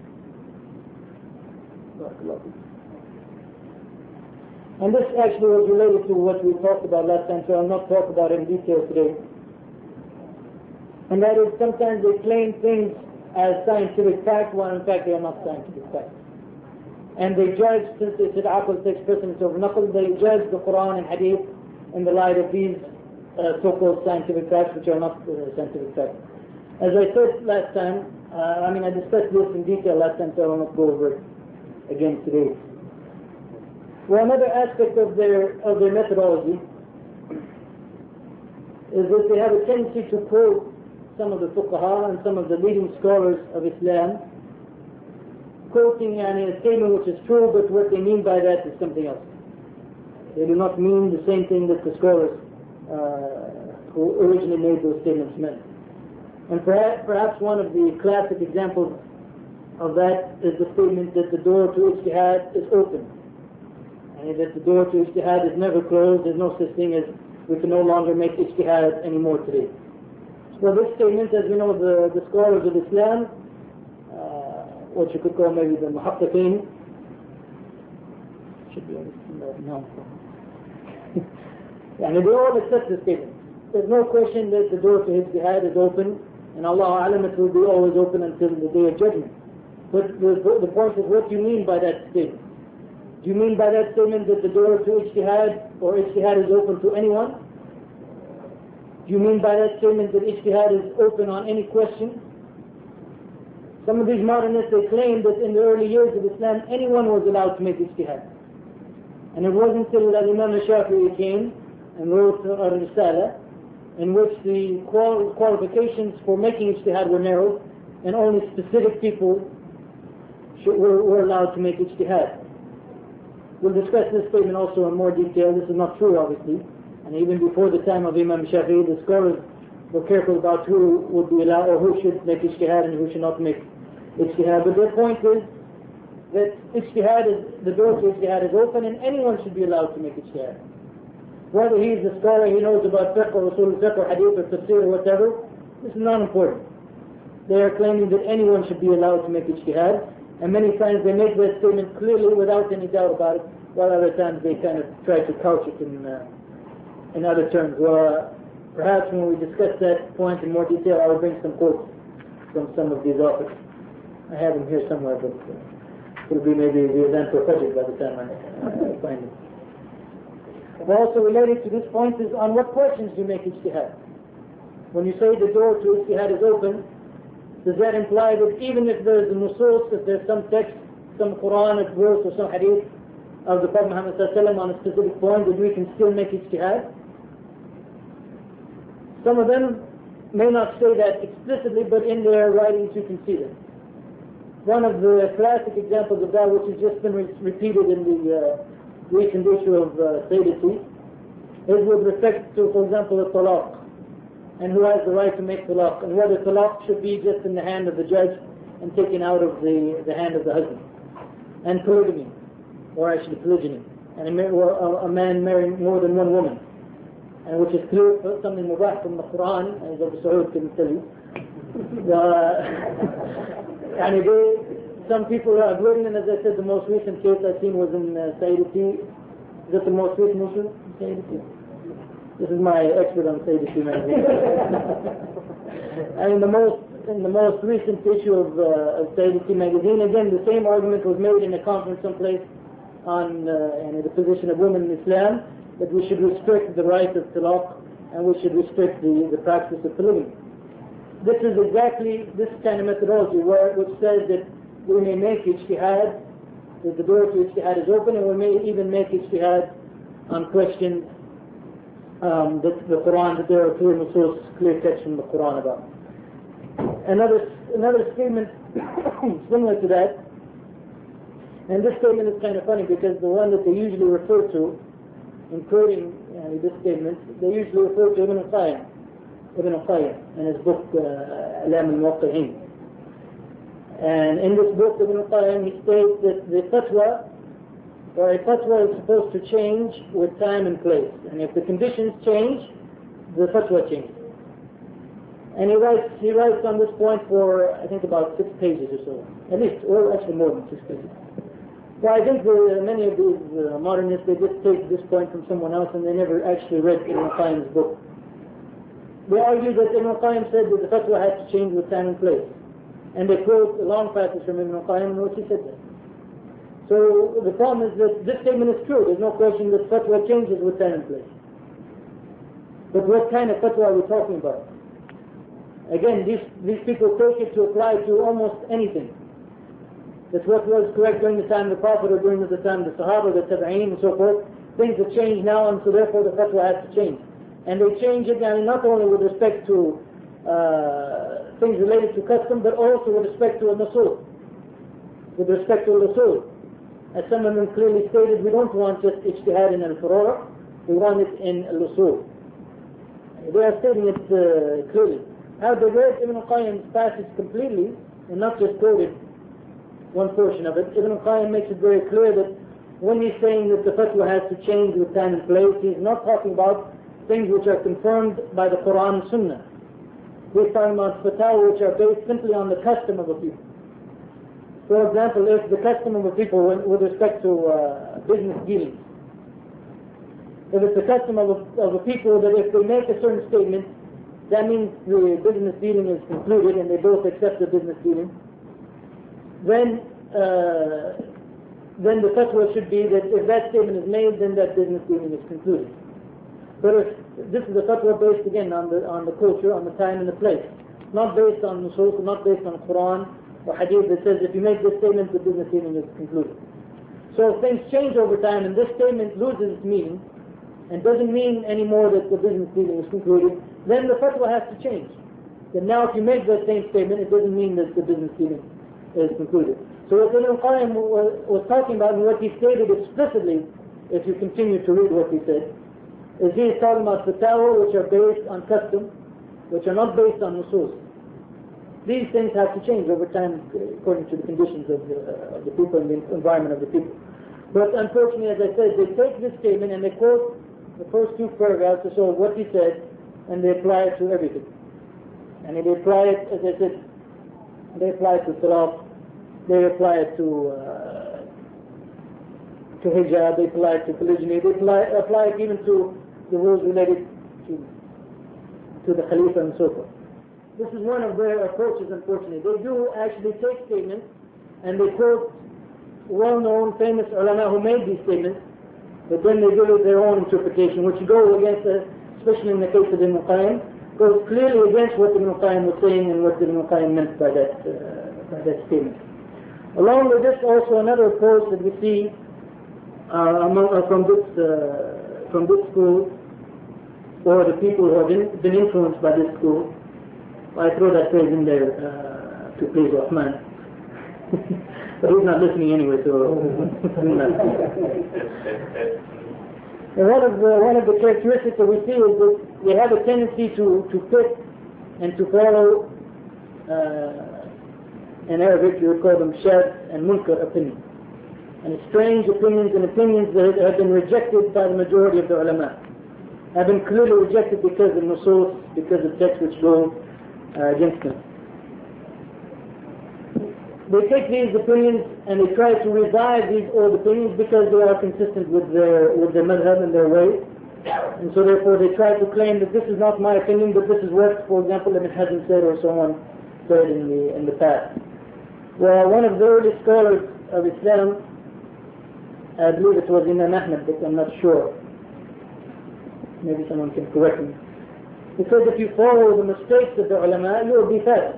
and this actually was related to what we talked about last time, so I'll not talk about it in detail today. And that is, sometimes they claim things as scientific fact, when in fact they are not scientific facts. And they judge, since they said aql takes precedence over naql, they judge the Quran and Hadith in the light of these uh, so-called scientific facts, which are not uh, scientific facts. As I said last time, uh, I mean I discussed this in detail last time, so I will not go over it again today. Well, another aspect of their of their methodology is that they have a tendency to quote some of the fuqaha and some of the leading scholars of Islam, quoting a statement which is true, but what they mean by that is something else. They do not mean the same thing that the scholars uh, who originally made those statements meant. And perhaps, perhaps one of the classic examples of that is the statement that the door to ijtihad is open, and that the door to ijtihad is never closed. There's no such thing as we can no longer make ijtihad anymore today. Well, this statement, as we know, the, the scholars of Islam, uh, what you could call maybe the muhaqqiqeen, should be no. And they all accept this statement. There's no question that the door to ijtihad is open, and Allah alam, it will be always open until the day of judgment. But the, the point is, what do you mean by that statement? Do you mean by that statement that the door to ijtihad or ijtihad is open to anyone? Do you mean by that statement that ijtihad is open on any question? Some of these modernists, they claim that in the early years of Islam, anyone was allowed to make ijtihad. And it wasn't until Imam al-Shafi'i came and wrote a-Risala, in which the qual qualifications for making ijtihad were narrow, and only specific people should, were, were allowed to make ijtihad. We'll discuss this statement also in more detail. This is not true, obviously. And even before the time of Imam Shafi'i, the scholars were careful about who would be allowed, or who should make ijtihad and who should not make ijtihad. But their point is that ijtihad is, the door to ijtihad is open, and anyone should be allowed to make ijtihad. Whether he is a scholar, he knows about fiqh or usul fiqh or hadith or tafsir or whatever, this is not important. They are claiming that anyone should be allowed to make ijtihad, and many times they make that statement clearly without any doubt about it, while other times they kind of try to couch it in uh, in other terms. Well, uh, perhaps when we discuss that point in more detail, I will bring some quotes from some of these authors. I have them here somewhere, but uh, it will be maybe the event for Fajr by the time I uh, find it. Also related to this point is on what questions do you make ijtihad. When you say the door to ijtihad is open, does that imply that even if there is a nusus, if there's some text, some Quran verse or some hadith of the Prophet Muhammad sallallahu alaihi wasallam on a specific point, that we can still make ijtihad? Some of them may not say that explicitly, but in their writings you can see that. One of the classic examples of that, which has just been re repeated in the uh, recent issue of uh, Sayyidati, is with respect to, for example, the talaq, and who has the right to make talaq, and whether talaq should be just in the hand of the judge and taken out of the, the hand of the husband. And polygamy, or actually polygyny, and a, or a man marrying more than one woman, and which is clear something mubah from the Quran, as Abu Saud can tell you. And they, some people are agreeing, and as I said, the most recent case I've seen was in uh, Sayyidati. Is that the most recent issue? Sayyidati. This is my expert on Sayyidati magazine. And in the most in the most recent issue of, uh, of Sayyidati magazine, again the same argument was made in a conference someplace on uh, and the position of women in Islam, that we should restrict the right of talaq and we should restrict the, the practice of polygamy. This is exactly this kind of methodology where, which says that we may make ijtihad, that the door to ijtihad is open, and we may even make ijtihad on questions um, that the Quran, that there are clear nusus, clear texts from the Quran about. Another, another statement similar to that, and this statement is kind of funny because the one that they usually refer to in quoting uh, this statement, they usually refer to Ibn al-Qayyim, Ibn al-Qayyim in his book uh, Alam al-Muwaqqi'in. And in this book, Ibn al-Qayyim, he states that the fatwa, or a fatwa is supposed to change with time and place. And if the conditions change, the fatwa changes. And he writes, he writes on this point for, I think, about six pages or so. At least, or actually more than six pages. Well, I think the, many of these uh, modernists, they just take this point from someone else and they never actually read Ibn al-Qayyim's book. They argue that Ibn al-Qayyim said that the fatwa has to change with time and place. And they quote a long passage from Ibn al-Qayyim in which he said that. So the problem is that this statement is true. There's no question that fatwa changes with time and place. But what kind of fatwa are we talking about? Again, these, these people take it to apply to almost anything. That's what was correct during the time of the Prophet or during the time of the Sahaba, the Tabi'een and so forth. Things have changed now, and so therefore the fatwa has to change. And they change it, I mean, not only with respect to uh, things related to custom, but also with respect to al-Nusul. With respect to al-Nusul. As some of them clearly stated, we don't want just ijtihad in al-Furura, we want it in al-Usul. They are stating it uh, clearly. Now they read Ibn al-Qayyim's passage completely, and not just quoted one portion of it. Ibn al-Qayyim makes it very clear that when he's saying that the fatwa has to change with time and place, he's not talking about things which are confirmed by the Quran and Sunnah. He's talking about fatwa which are based simply on the custom of a people. For example, if the custom of a people with respect to uh, business dealings, if it's the custom of a, of a people that if they make a certain statement, that means the business dealing is concluded and they both accept the business dealing, then uh, then the fatwa should be that if that statement is made, then that business dealing is concluded. But if this is a fatwa based again on the on the culture, on the time and the place, not based on nusus, not based on Quran or Hadith that says if you make this statement, the business dealing is concluded. So if things change over time and this statement loses its meaning and doesn't mean anymore that the business dealing is concluded, then the fatwa has to change. Then now if you make that same statement, it doesn't mean that the business dealing is concluded. So what Ibn al-Qayyim was talking about and what he stated explicitly, if you continue to read what he said, is he is talking about fatwa which are based on custom, which are not based on nusus. These things have to change over time according to the conditions of the, uh, of the people and the environment of the people. But unfortunately, as I said, they take this statement and they quote the first two paragraphs to show what he said, and they apply it to everything. And they apply it, as I said, they apply it to talaq, they apply it to uh, to hijab, they apply it to polygyny, they apply, apply it even to the rules related to to the Khalifa and so forth. This is one of their approaches, unfortunately. They do actually take statements and they quote well-known, famous ulama who made these statements, but then they give it their own interpretation, which goes against, uh, especially in the case of Ibn al-Qayyim, goes clearly against what Ibn al-Qayyim was saying and what Ibn al-Qayyim meant by that, uh, by that statement. Along with this, also another approach that we see uh, among, uh, from this uh, from this school or the people who have been, been influenced by this school. I throw that phrase in there uh, to please Rahman. But he's not listening anyway, so and one of the one of the characteristics that we see is that we have a tendency to to fit and to follow uh, in Arabic you would call them shadh and munkar opinions, and strange opinions and opinions that have been rejected by the majority of the ulama, have been clearly rejected because of nusus, because of texts which go uh, against them. They take these opinions and they try to revive these old opinions because they are consistent with their with their madhab and their way, and so therefore they try to claim that this is not my opinion, but this is what, for example, Ibn Hazm said or someone said in the in the past. Well, one of the early scholars of Islam, I believe it was Imam Ahmad, but I'm not sure. Maybe someone can correct me. He said if you follow the mistakes of the ulama, you will be fast.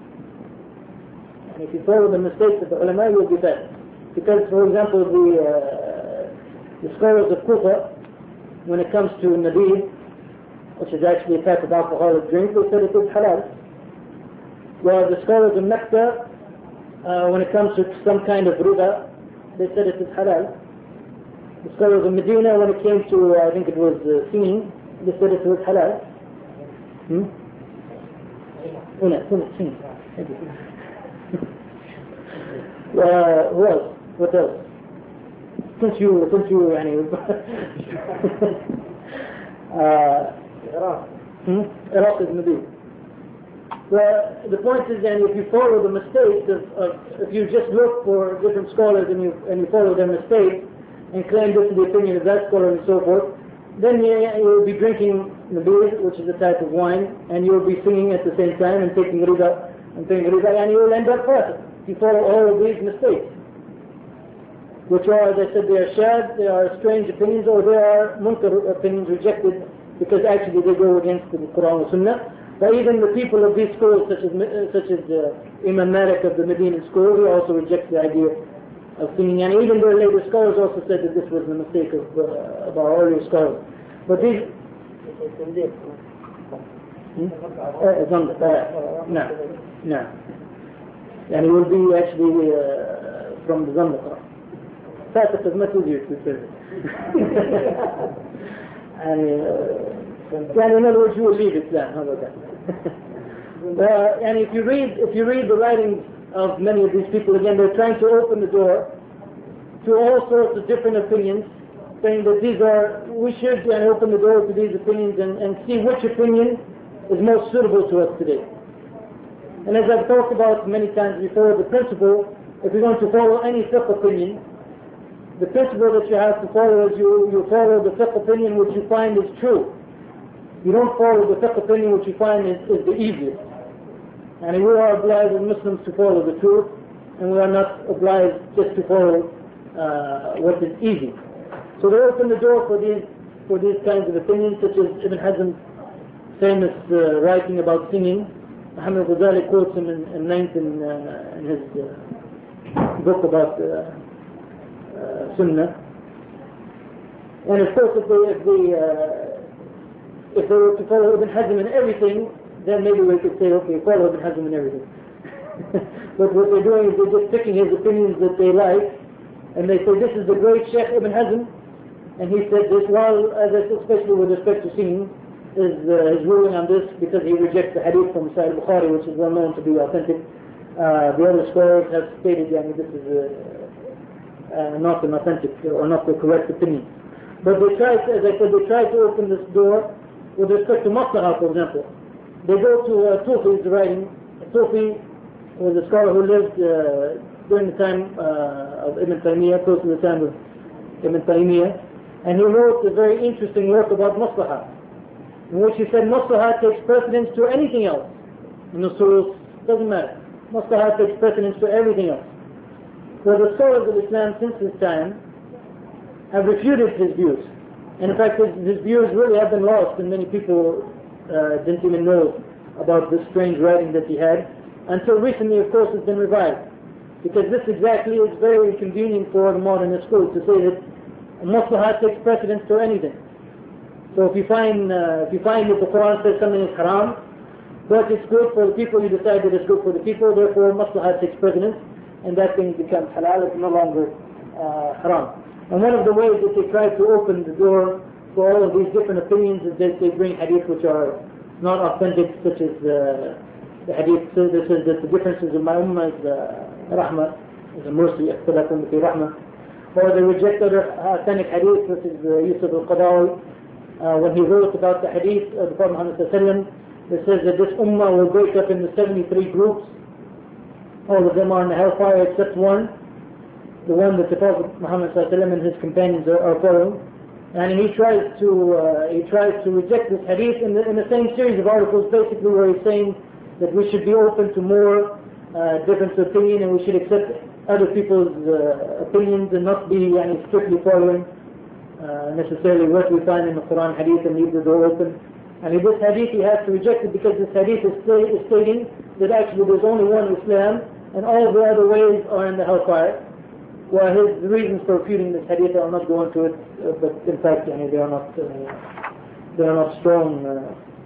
If you follow the mistakes of the ulama, you will be bad. Because, for example, the, uh, the scholars of Kufa, when it comes to Nabi, which is actually a type of alcoholic drink, they said it is halal. While the scholars of Mecca, uh, when it comes to some kind of riba, they said it is halal. The scholars of Medina, when it came to, uh, I think it was uh, singing, they said it was halal. Hmm? Oh, no, singing. Thank you. Uh, who else? What else? Since you, since you, يعني, Iraq. Hmm? Iraq is Nabi. Well, the point is, and if you follow the mistakes of, of, if you just look for different scholars and you and you follow their mistakes and claim this is the opinion of that scholar and so forth, then you, you will be drinking Nabi, which is a type of wine, and you will be singing at the same time and taking riba and paying riba, and you will end up fasting. You follow all of these mistakes, which are, as I said, they are shadh, they are strange opinions, or they are munkar opinions rejected because actually they go against the Quran and Sunnah. But even the people of these schools, such as uh, such as uh, Imam Malik of the Medina school, he also rejects the idea of singing. And even their later scholars also said that this was the mistake of, uh, of our earlier scholars. But these... Hmm? Uh, no, no. And it will be actually uh, from the Zandaqa. Fasik is much easier to say. And in other words, you will leave Islam. How about that? uh, and if you read, if you read the writings of many of these people, again, they're trying to open the door to all sorts of different opinions, saying that these are, we should uh, open the door to these opinions and, and see which opinion is most suitable to us today. And as I've talked about many times before, the principle, if you're going to follow any fiqh opinion, the principle that you have to follow is you, you follow the fiqh opinion which you find is true. You don't follow the fiqh opinion which you find is, is the easiest. And we are obliged as Muslims to follow the truth, and we are not obliged just to follow uh, what is easy. So they open the door for these for these kinds of opinions, such as Ibn Hazm's famous uh, writing about singing. Muhammad Ghazali quotes him in, in ninth in, uh, in his uh, book about uh, uh, Sunnah. And of course, if they, if they, uh, if they were to follow Ibn Hazm in everything, then maybe we could say, okay, follow Ibn Hazm in everything. But what they're doing is they're just picking his opinions that they like, and they say, this is the great Sheikh Ibn Hazm, and he said this, while, as I said, especially with respect to singing, is uh, his ruling on this because he rejects the hadith from Sahih Bukhari, which is well known to be authentic. Uh, the other scholars have stated that this is uh, uh, not an authentic or not the correct opinion. But they try, to, as I said, they try to open this door with respect to Maslahah, for example. They go to uh, Tufi's writing. Tufi was a scholar who lived uh, during the time uh, of Ibn Taymiyyah, close to the time of Ibn Taymiyyah, and he wrote a very interesting work about Maslahah, in which he said Maslahah takes precedence to anything else. In the Nusus, doesn't matter. Maslahah takes precedence to everything else. So the scholars of Islam since this time have refuted his views. And in fact, his, his views really have been lost, and many people uh, didn't even know about this strange writing that he had. Until recently, of course, it's been revived. Because this exactly is very convenient for the modernist school to say that Maslahah takes precedence to anything. So if you find uh, if you find that the Quran says something is haram, but it's good for the people, you decide that it's good for the people, therefore maslaha takes precedence, and that thing becomes halal, it's no longer uh, haram. And one of the ways that they try to open the door for all of these different opinions is that they bring hadith which are not authentic, such as uh, the hadith says that the differences in my ummah is uh, rahmah, is a mercy, ikhtilafun fi rahmah. Or they reject other authentic hadith, such as uh, Yusuf al-Qadawi, uh, when he wrote about the hadith of the Prophet Muhammad sallallahu alaihi wasallam, it says that this ummah will break up into seventy-three groups. All of them are in the hellfire except one, the one that the Prophet Muhammad sallallahu alaihi wasallam and his companions are, are following. And he tries to uh, he tries to reject this hadith in the, in the same series of articles, basically where he's saying that we should be open to more uh, difference of opinion, and we should accept other people's uh, opinions and not be yani, strictly following uh, necessarily what we find in the Quran hadith and leave the door open. And in this hadith he has to reject it because this hadith is, st- is stating that actually there's only one Islam and all the other ways are in the hellfire. Well, his reasons for refuting this hadith, I'll not go into it, uh, but in fact yani, they are not uh, they are not strong uh,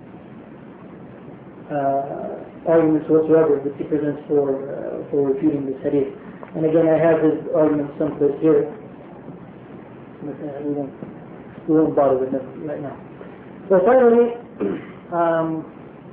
uh, arguments whatsoever that he presents for uh, for refuting this hadith. And again, I have his arguments someplace here, but uh, we won't we won't bother with them right now. So finally, um,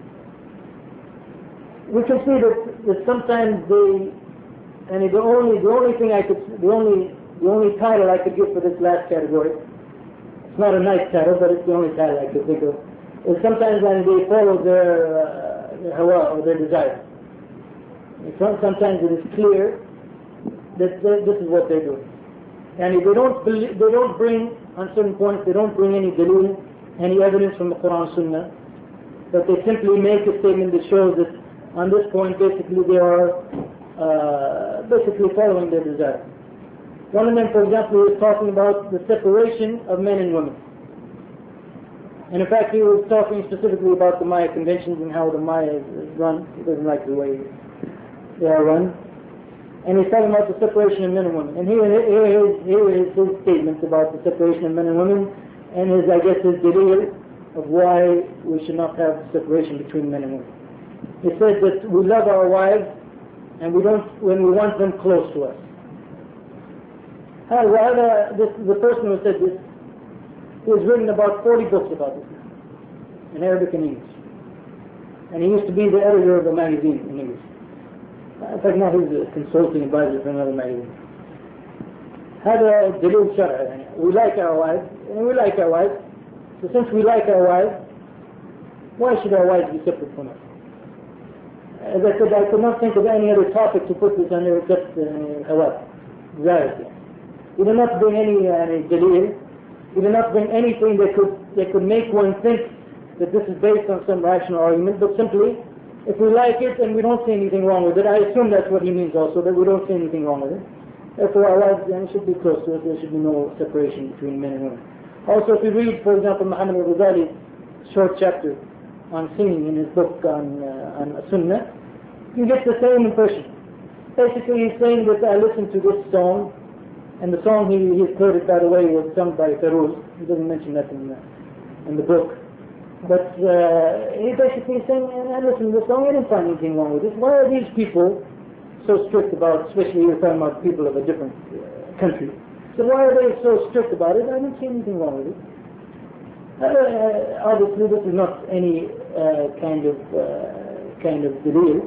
we can see that, that sometimes they, and the only the only thing I could the only the only title I could give for this last category, it's not a nice title, but it's the only title I could think of, is sometimes when they follow their uh, their hawa or their desire. Sometimes it is clear that this is what they're doing, and if they don't believe, they don't bring on certain points, they don't bring any dalil, any evidence from the Quran Sunnah, but they simply make a statement that shows that on this point basically they are uh, basically following their desire. One of them, for example, is talking about the separation of men and women. And in fact he was talking specifically about the Maya conventions and how the Maya is run. He doesn't like the way they are run. And he's talking about the separation of men and women. And here, here, is, here is his statements about the separation of men and women, and his, I guess, his dalil of why we should not have separation between men and women. He says that we love our wives, and we don't when we want them close to us. However, this the person who said this, he has written about forty books about this, in Arabic and English. And he used to be the editor of a magazine in English. In fact, now he's a consulting advisor for another magazine. هذا دليل شرعي يعني. We like our wives, and we like our wives. So since we like our wives, why should our wives be separate from us? As I said, I could not think of any other topic to put this under except hawa, desires. He did not bring any uh, dalil. He did not bring anything that could that could make one think that this is based on some rational argument, but simply, if we like it and we don't see anything wrong with it, I assume that's what he means also, that we don't see anything wrong with it. Therefore our wives then should be close to us, there should be no separation between men and women. Also if you read, for example, Muhammad al-Ghazali's short chapter on singing in his book on, uh, on Sunnah, you get the same impression. Basically he's saying that I listened to this song, and the song he, he quoted, by the way, was sung by Feroz. He doesn't mention that in the, in the book. But uh, he basically is saying, I listened to the song, I didn't find anything wrong with it. Why are these people so strict about, especially you're talking about people of a different uh, country. So why are they so strict about it? I didn't see anything wrong with it. Uh, obviously this is not any uh, kind of uh, kind of deal.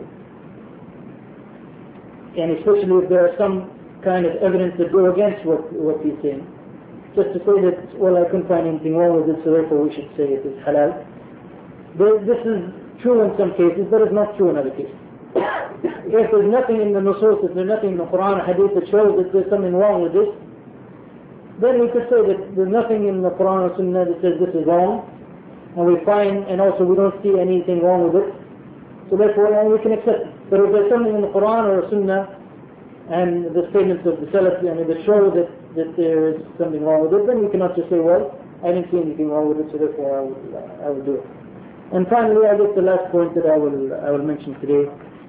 And especially if there are some kind of evidence that go against what, what he's saying. Just to say that, well, I couldn't find anything wrong with it, so therefore we should say it is halal. This is true in some cases, but it's not true in other cases. If there's nothing in the nusus, if there's nothing in the Quran or Hadith that shows that there's something wrong with this, then we could say that there's nothing in the Quran or Sunnah that says this is wrong, and we find, and also we don't see anything wrong with it, so therefore we can accept it. But if there's something in the Quran or Sunnah, and the statements of the Salaf, and that show that, that there is something wrong with it, then we cannot just say, well, I didn't see anything wrong with it, so therefore I will, uh, I will do it. And finally, I guess the last point that I will, I will mention today,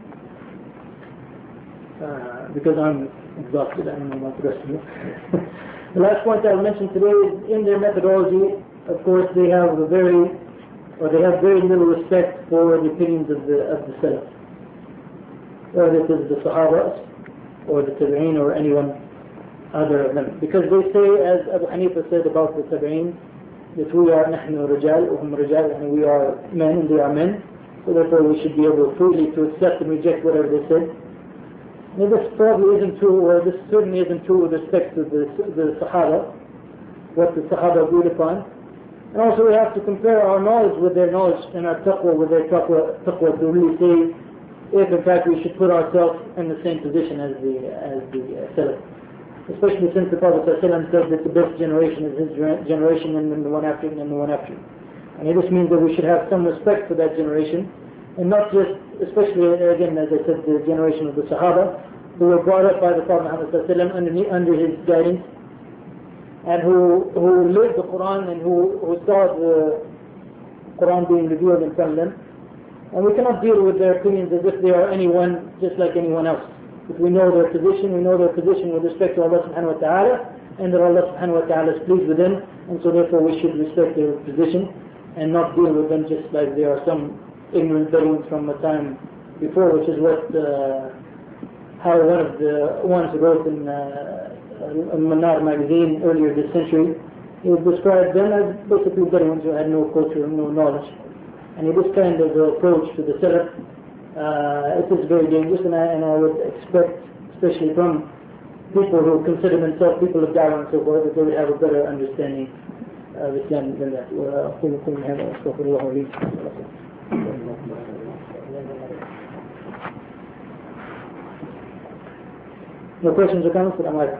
uh, because I'm exhausted, I don't know about the rest of you. The last point I will mention today is in their methodology, of course, they have a very, or they have very little respect for the opinions of the of the Salaf, whether it is the Sahaba or the Tabi'een or anyone other of them. Because they say, as Abu Hanifa said about the Tabi'een, that we are نحن رجال وهم رجال, and we are men and they are men, so therefore we should be able freely to accept and reject whatever they said. Now this probably isn't true, or this certainly isn't true with respect to the, the Sahaba, what the Sahaba agreed upon. And also we have to compare our knowledge with their knowledge and our taqwa with their taqwa, taqwa to really say if in fact we should put ourselves in the same position as the as the uh, Salaf. Especially since the Prophet ﷺ said that the best generation is his generation, and then the one after, and then the one after. And this means that we should have some respect for that generation, and not just, especially again, as I said, the generation of the Sahaba, who were brought up by the Prophet ﷺ under, under his guidance, and who who lived the Quran and who, who saw the Quran being revealed in front of them. And we cannot deal with their opinions as if they are anyone just like anyone else. If we know their position, we know their position with respect to Allah subhanahu wa ta'ala, and that Allah subhanahu wa ta'ala is pleased with them, and so therefore we should respect their position and not deal with them just like they are some ignorant Bedouins from a time before, which is what uh, how one of the ones wrote in uh, Manar magazine earlier this century. He described them as basically Bedouins who had no culture and no knowledge. And this kind of approach to the Salaf, Uh, it is very dangerous, and I, and I would expect, especially from people who consider themselves people of da'wah and so forth, that they would have a better understanding of Islam than that. No questions or comments? I'm like,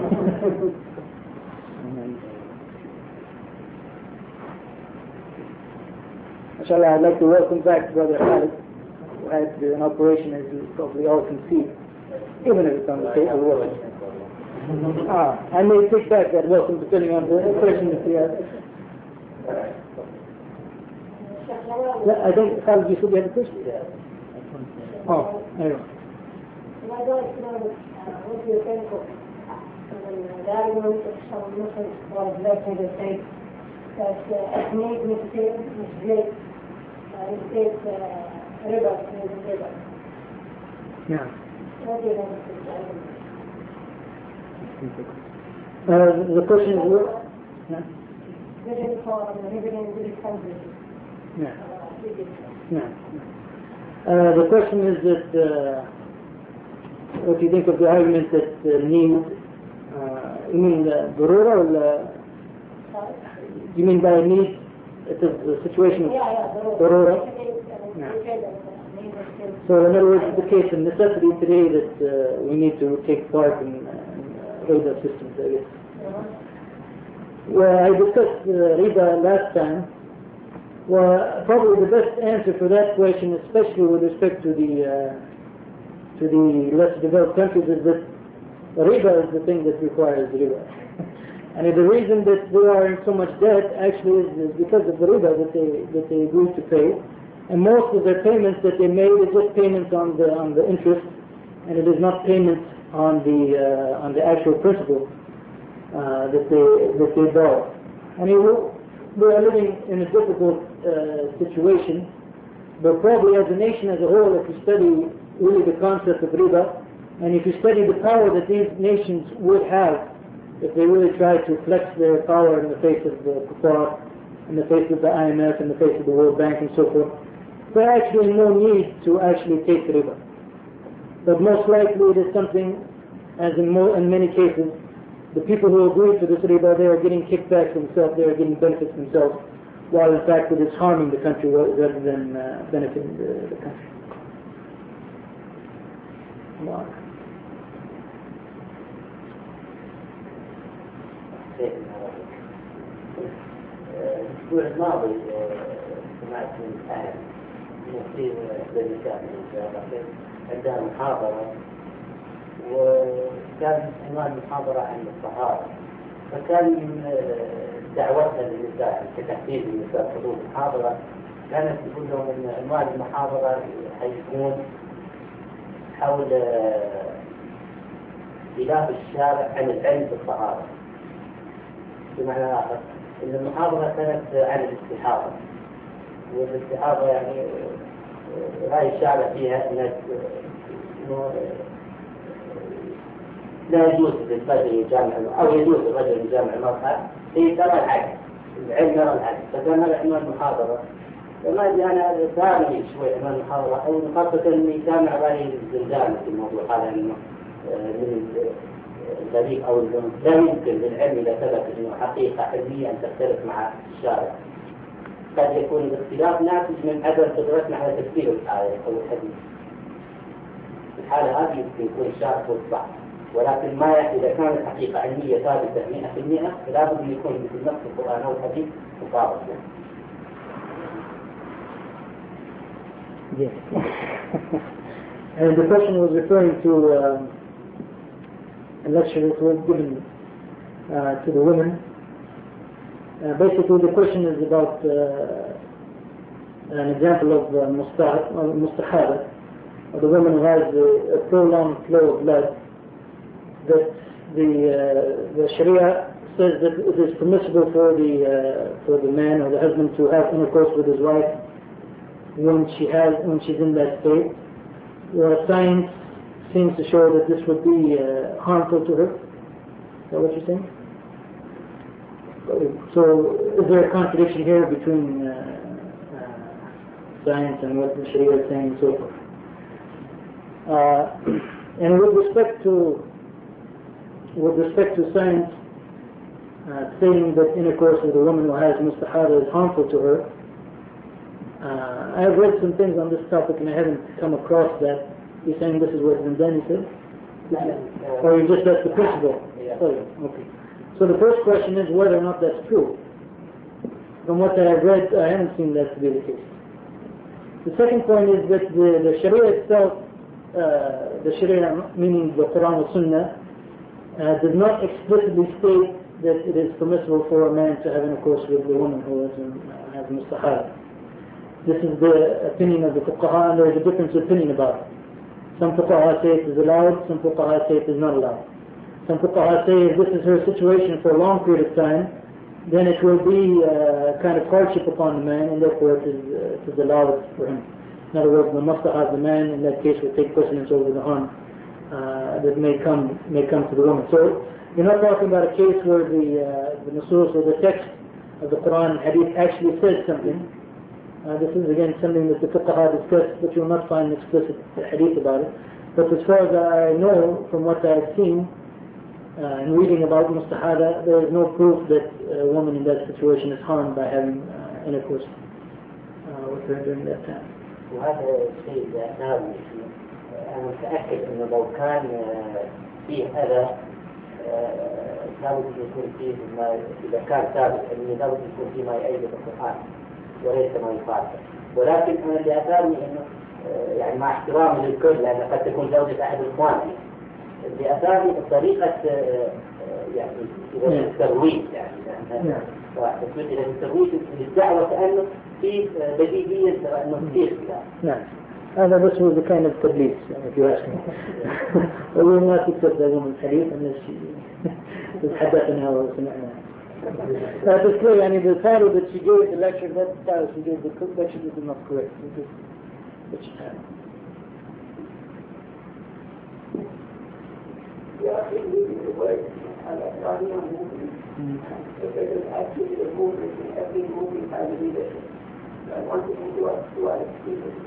inshallah, I'd like to welcome back Brother Khalid. Had an operation, as you probably all can see, even if it's on the table. Ah, I may take back that welcome depending on the question that you have. Yeah, I think, Khalid, you said you had a question? Oh, anyway. I'd like to know what do you think of the argument of some Muslims who are directing the state that need mistake, mistake, mistake, riba, riba. Yeah. What do you think of this argument? Uh, the question is what? Yeah. Vision for living in this country. Yeah. Yeah. Uh, the question is that uh, what do you think of the argument that uh, need, uh, you mean the darura or the, you mean by need, it's a, a situation of yeah, yeah, darura? Yeah. So in other words, it's the case of necessity today that uh, we need to take part in uh, riba systems, I guess. Uh-huh. Well, I discussed uh, riba last time. Well, probably the best answer for that question, especially with respect to the uh, to the less developed countries, is that riba is the thing that requires riba. And the reason that they are in so much debt actually is, is because of the riba that they that they agreed to pay. And most of their payments that they made is just payments on the on the interest, and it is not payments on the uh, on the actual principal uh, that they that they borrow. I mean, we are living in a difficult uh, situation, but probably as a nation as a whole, if you study really the concept of riba, and if you study the power that these nations would have if they really try to flex their power in the face of the kuffar, in the face of the I M F, in the face of the World Bank and so forth, there actually no need to actually take riba. But most likely it is something, as in, more, in many cases, the people who agree to this riba, they are getting kickbacks themselves, they are getting benefits themselves, while in fact it is harming the country rather than uh, benefiting the, the country. Wow. الأسبوع الماضي سمعت من الآن مصير للنساء من شاء الله عندها محاضرة، وكان عنوان المحاضرة عن الطهارة، فكان من دعوتها للنساء كتحفيز النساء حضور المحاضرة كانت تقول لهم أن عنوان المحاضرة حيكون حول خلاف الشارع عن العلم بالطهارة. بمعنى آخر إن المحاضرة كانت عن الاستحاضة، والاستحاضة يعني رأي الشارع فيها أنه لا يجوز للرجل يجامع أو يجوز للرجل يجامع المرأة في ترى العدل، العلم يرى العدل، فكان هذا عنوان المحاضرة. وما أدري أنا ثاني شوي عنوان المحاضرة أو خاصة إني سامع رأي الزلزال في الموضوع هذا، إنه من الغريب أو لا يمكن للعلم إذا ثبت إنه حقيقة علمية أن تختلف مع الشارع. قد يكون الاختلاف ناتج من عدم قدرتنا على تفسير الآية أو الحديث. في الحالة هذه يمكن يكون الشارع هو الصح، ولكن ما إذا كانت الحقيقة علمية ثابتة مئة في المئة فلا بد أن يكون مثل نفس القرآن أو الحديث مطابق. Yes. And the question was referring to uh, a lecture that was given uh, to the women. Uh, basically, the question is about uh, an example of uh, mustahada, uh, the woman who has a, a prolonged flow of blood. That the uh, the Sharia says that it is permissible for the uh, for the man or the husband to have intercourse with his wife when she has when she's in that state. Well, science seems to show that this would be uh, harmful to her. Is that what you're saying? So, is there a contradiction here between uh, uh, science and what the Sharia is saying and so forth? Uh, and with respect to with respect to science uh, saying that intercourse with a woman who has mustahada is harmful to her, uh, I have read some things on this topic and I haven't come across that. You're saying this is what Zindani said? Uh, or you just that's the principle? Yeah. Oh, okay. So the first question is whether or not that's true. From what I have read, I haven't seen that to be the case. The second point is that the, the Sharia itself, uh, the Sharia meaning the Quran and Sunnah, uh, does not explicitly state that it is permissible for a man to have intercourse with the woman who has, uh, has mustahada. This is the opinion of the fuqaha, and there is a difference of opinion about it. Some fuqaha say it is allowed, some fuqaha say it is not allowed. Some fuqaha say if this is her situation for a long period of time, then it will be a kind of hardship upon the man, and therefore it is, uh, it is allowed for him. In other words, the maslahah of the man in that case will take precedence over the harm uh, that may come may come to the woman. So you're not talking about a case where the uh, the nusus or the text of the Quran and Hadith actually says something. Uh, this is again something that the fuqaha discussed, but you will not find an explicit hadith about it. But as far as I know, from what I have seen uh, and reading about mustahada, there is no proof that a woman in that situation is harmed by having uh, intercourse uh, with her during that time. وهذا الشيء نابي أنا متأكد إنه لو كان فيه أذى لابد يكون فيه ما إذا كان ثابت إنه لابد يكون فيه ما يؤيد القرآن وليس ما يخالفه. ولكن أنا اللي أثارني إنه يعني مع احترامي للكل لأن قد تكون زوجة أحد إخواني اللي أثارني طريقة يعني الترويج يعني وتسويق إلى الترويج للدعوة كأنه في بديهية أنه كثير خلاف. نعم. هذا بس هو كان التدليس يعني في رأسنا. وهو ما تكتب ذا يوم الحديث أن الشيء تحدثنا وسمعنا. That is clear. I mean, the title that she gave the lecture, that title she gave the lecture is not correct. Which title? Yeah, I think we need to work on that Iranian movement. If there is actually a movement in every movement by the leadership. I want to do what do I experience.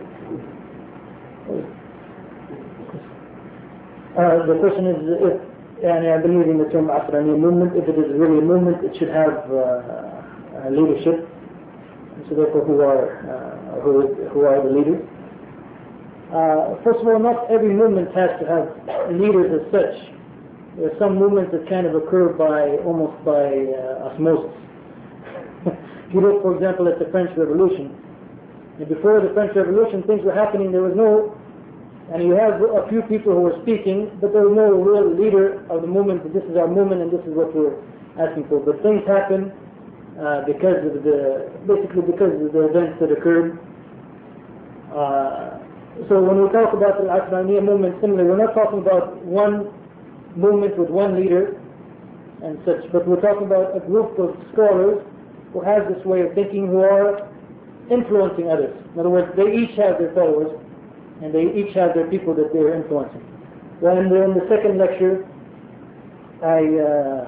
Uh, the question is if and I believe in the term Asrani movement, if it is really a movement, it should have uh, leadership. So therefore, who are uh, who, who are the leaders? Uh, first of all, not every movement has to have leaders as such. There are some movements that kind of occur by almost by uh, osmosis. If you look, for example, at the French Revolution, and before the French Revolution, things were happening. There was no And you have a few people who are speaking, but there is no real leader of the movement that this is our movement and this is what we're asking for. But things happen uh, because of the, basically because of the events that occurred. Uh, so when we talk about the Asraniya movement, similarly, we're not talking about one movement with one leader and such, but we're talking about a group of scholars who have this way of thinking, who are influencing others. In other words, they each have their followers, and they each have their people that they are influencing. Well, in the, in the second lecture, I uh,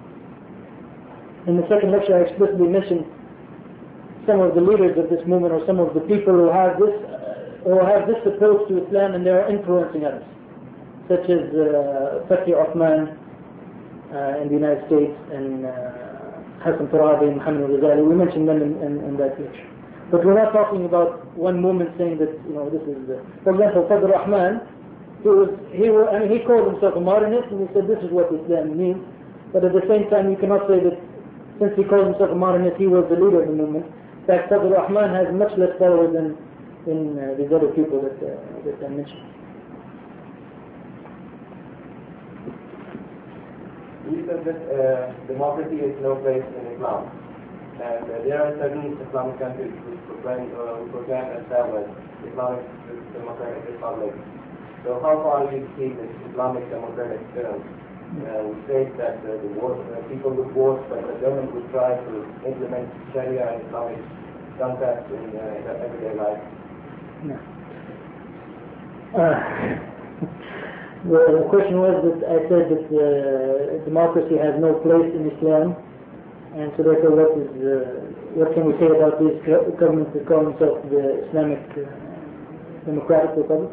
in the second lecture I explicitly mentioned some of the leaders of this movement, or some of the people who have this uh, or have this approach to Islam, and they are influencing others, such as uh, Fatih Uthman uh, in the United States, and uh, Hassan Turabi and Muhammad al-Ghazali. We mentioned them in, in, in that lecture. But we're not talking about one movement saying that, you know, this is the, for example, Fadl Rahman, he was, he was, I mean, he called himself a modernist, and he said this is what Islam means. But at the same time, you cannot say that since he called himself a modernist, he was the leader of the movement. In fact, Fadl Rahman has much less followers than in uh, these other people that, uh, that I mentioned. You said that uh, democracy is no place in Islam. And uh, there are certain Islamic countries which proclaim, uh, who proclaim themselves as Islamic democratic republics. So how far do you see this Islamic democratic term? Uh, we say that uh, the war, uh, people would vote, but the government would try to implement Sharia and Islamic concepts in uh, their everyday life. No. Uh, the question was that I said that uh, democracy has no place in Islam, and so therefore what is uh, what can we say about these governments that call themselves the Islamic uh, Democratic Republic?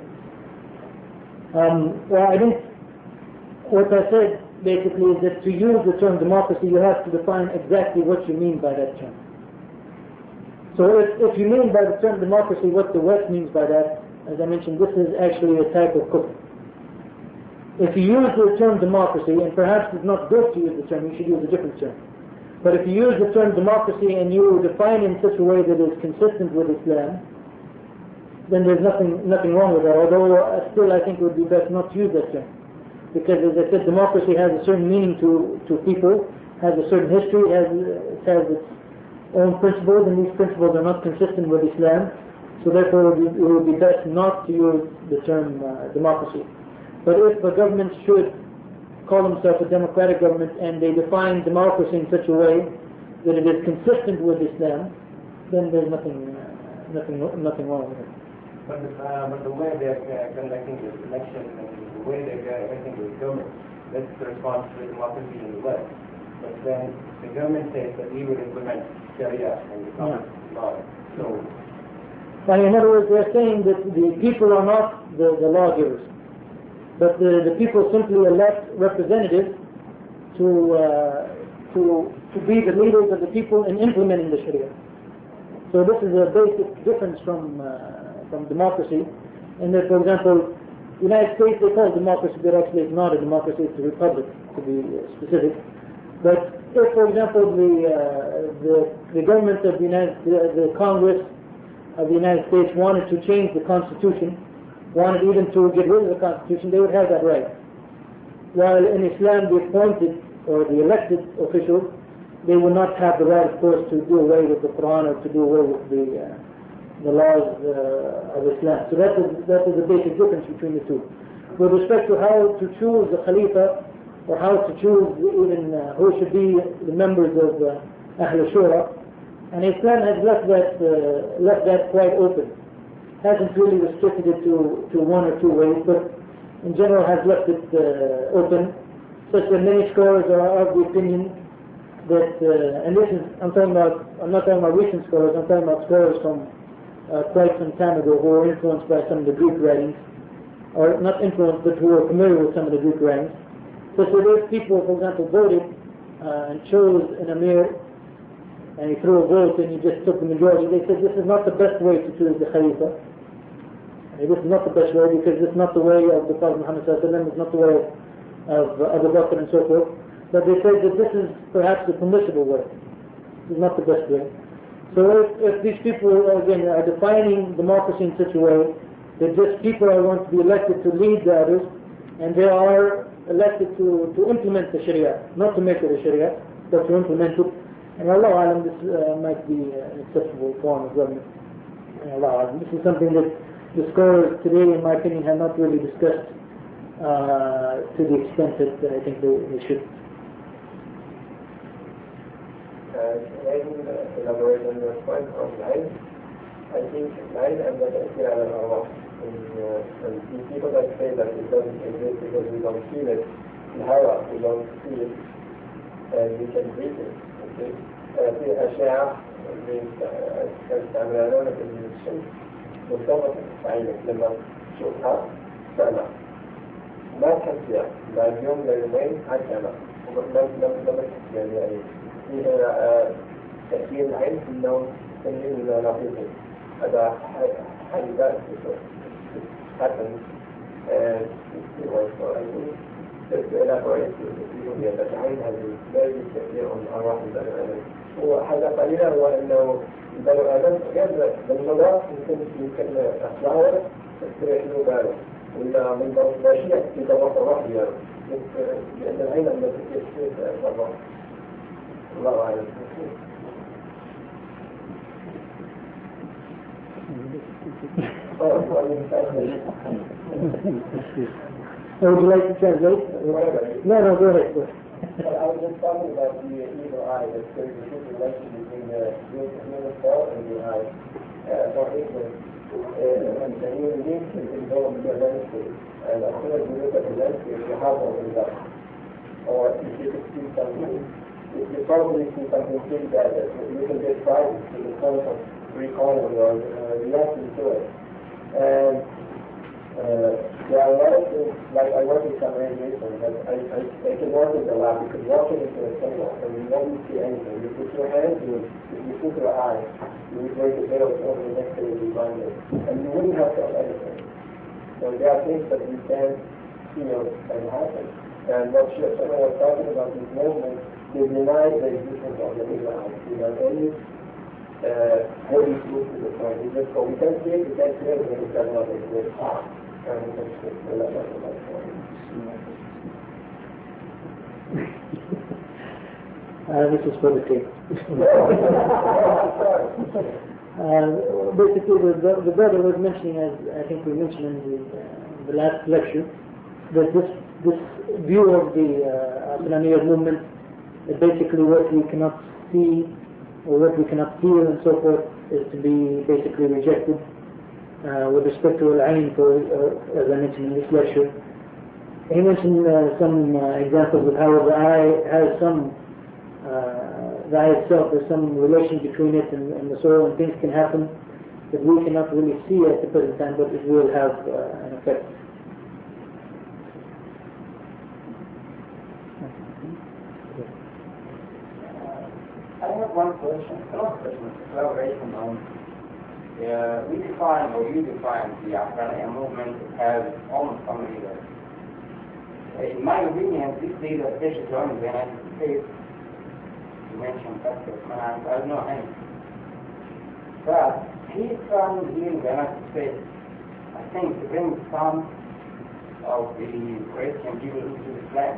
Um, well, I think what I said basically is that to use the term democracy, you have to define exactly what you mean by that term. So if, if you mean by the term democracy what the West means by that, as I mentioned, this is actually a type of kufr. If you use the term democracy, and perhaps it's not good to use the term, you should use a different term. But if you use the term democracy and you define it in such a way that is consistent with Islam, then there's nothing nothing wrong with that. Although uh, still I think it would be best not to use that term. Because as I said, democracy has a certain meaning to, to people, has a certain history, has, it has its own principles, and these principles are not consistent with Islam. So therefore it would be, it would be best not to use the term uh, democracy. But if a government should call themselves a democratic government and they define democracy in such a way that it is consistent with Islam, then there's nothing uh, nothing nothing wrong with it. But the, uh, but the way they're uh, conducting this election and the way they're conducting this government, that's the response to democracy in the West. But then the government says that we will implement Sharia and Islamic law. So, and in other words, they're saying that the people are not the, the lawgivers, but the, the people simply elect representatives to uh, to to be the leaders of the people in implementing the Sharia. So this is a basic difference from uh, from democracy, in that, for example, the United States, they call it democracy, but actually it's not a democracy, it's a republic, to be specific. But if, for example, the uh, the, the government of the United, the, the Congress of the United States wanted to change the Constitution, wanted even to get rid of the Constitution, they would have that right. While in Islam, the appointed or the elected officials, they would not have the right, of course, to do away with the Quran or to do away with the uh, the laws uh, of Islam. So that is that is a basic difference between the two. With respect to how to choose the Khalifa, or how to choose even uh, who should be the members of uh, Ahl Shura, and Islam has left that uh, left that quite open. Hasn't really restricted it to, to one or two ways, but in general has left it uh, open, such that many scholars are of the opinion that, uh, and this is, I'm talking about, I'm not talking about recent scholars, I'm talking about scholars from uh, quite some time ago who were influenced by some of the Greek writings, or not influenced, but who were familiar with some of the Greek writings. So, so those people, for example, voted uh, and chose an Amir, and he threw a vote and he just took the majority. They said this is not the best way to choose the Khalifa. And this is not the best way because this is not the way of the Prophet Muhammad sallallahu alaihi wasallam, it's not the way of uh, Abu Bakr and so forth. But they said that this is perhaps the permissible way. This is not the best way. So if, if these people, again, are defining democracy in such a way that just people are going to be elected to lead the others, and they are elected to, to implement the Sharia, not to make it a Sharia, but to implement it. And Allah Alam, this uh, might be an acceptable form of government. And Allah Alam. This is something that the scholars today, in my opinion, have not really discussed uh, to the extent that I think they, they should. Uh, لازم elaborate on your point on العلم. I think العلم عندها تأثير على الأرواح. And people that say that it doesn't exist because we don't feel it, الهواء we don't feel it, and we can breathe it. Okay? في أشعة اللي استعملها لنا في الشمس مرتبطة بعينك لما تشوفها سمع. ما تحس فيها بعد يوم ليومين هتسمع لما لما تحس يعني يعني فيها تأثير العين في النوم تنين النقيض هذا حاجات happens and it was so I think just to elaborate to the people here that العين has a very big تأثير on أرواح البني آدم. وحاجة قليلة هو إنه البني آدم يبدأ بالنظر يمكن يمكن أصلاً تستريح له باله. ولا من ضمن في طبقة واحدة لأن العين التي تشترك الطبقة الله أعلم. Would you like to translate? No, no, go ahead. I was just talking about the evil eye. That there's a good relation between the human soul and the eye. Uh, for instance, and the human being can involve the landscape. And as soon as you look at the landscape, your heart opens up. Or if you could see something, if you probably see something big that you can get frightened to the point of recalling or uh, reacting to it. And uh, there are a lot of things, like I work with some radiation, but I, I, I can work in the lab. You could walk into a cinema and you won't see anything. You put your hands, you, if you put your eye, you would break the veil over the next day, you find it. And you wouldn't have felt anything. So there are things that you can feel and happen. And what Sheikh Sana was talking about these movements, they deny the existence of the evil eye. You know, any uh, heavy proof to the point. We just go, we can't see it, we can't see it, it does not exist. And we can see it. So that's what I'm saying. Uh, this is for the tape. uh, basically, the, the brother was mentioning, as I think we mentioned in the, uh, the last lecture, that this this view of the Aslaniyya uh, movement, that basically what we cannot see or what we cannot feel and so forth, is to be basically rejected. Uh, with respect to Al-Ain, for, uh, as I mentioned in this lecture, he mentioned uh, some uh, examples of how the eye has some, uh, the eye itself, there's some relation between it and, and the soul, and things can happen that we cannot really see at the present time, but it will have uh, an effect. I have one question, another question, collaboration on, uh, we define, or you define the Ahmadiyya movement as almost some leaders. In my opinion, this leader, especially joining the United States, you mentioned Pastor Mann, I don't know him, but he's trying here in the United States, I think, to bring some of the Christian people into Islam.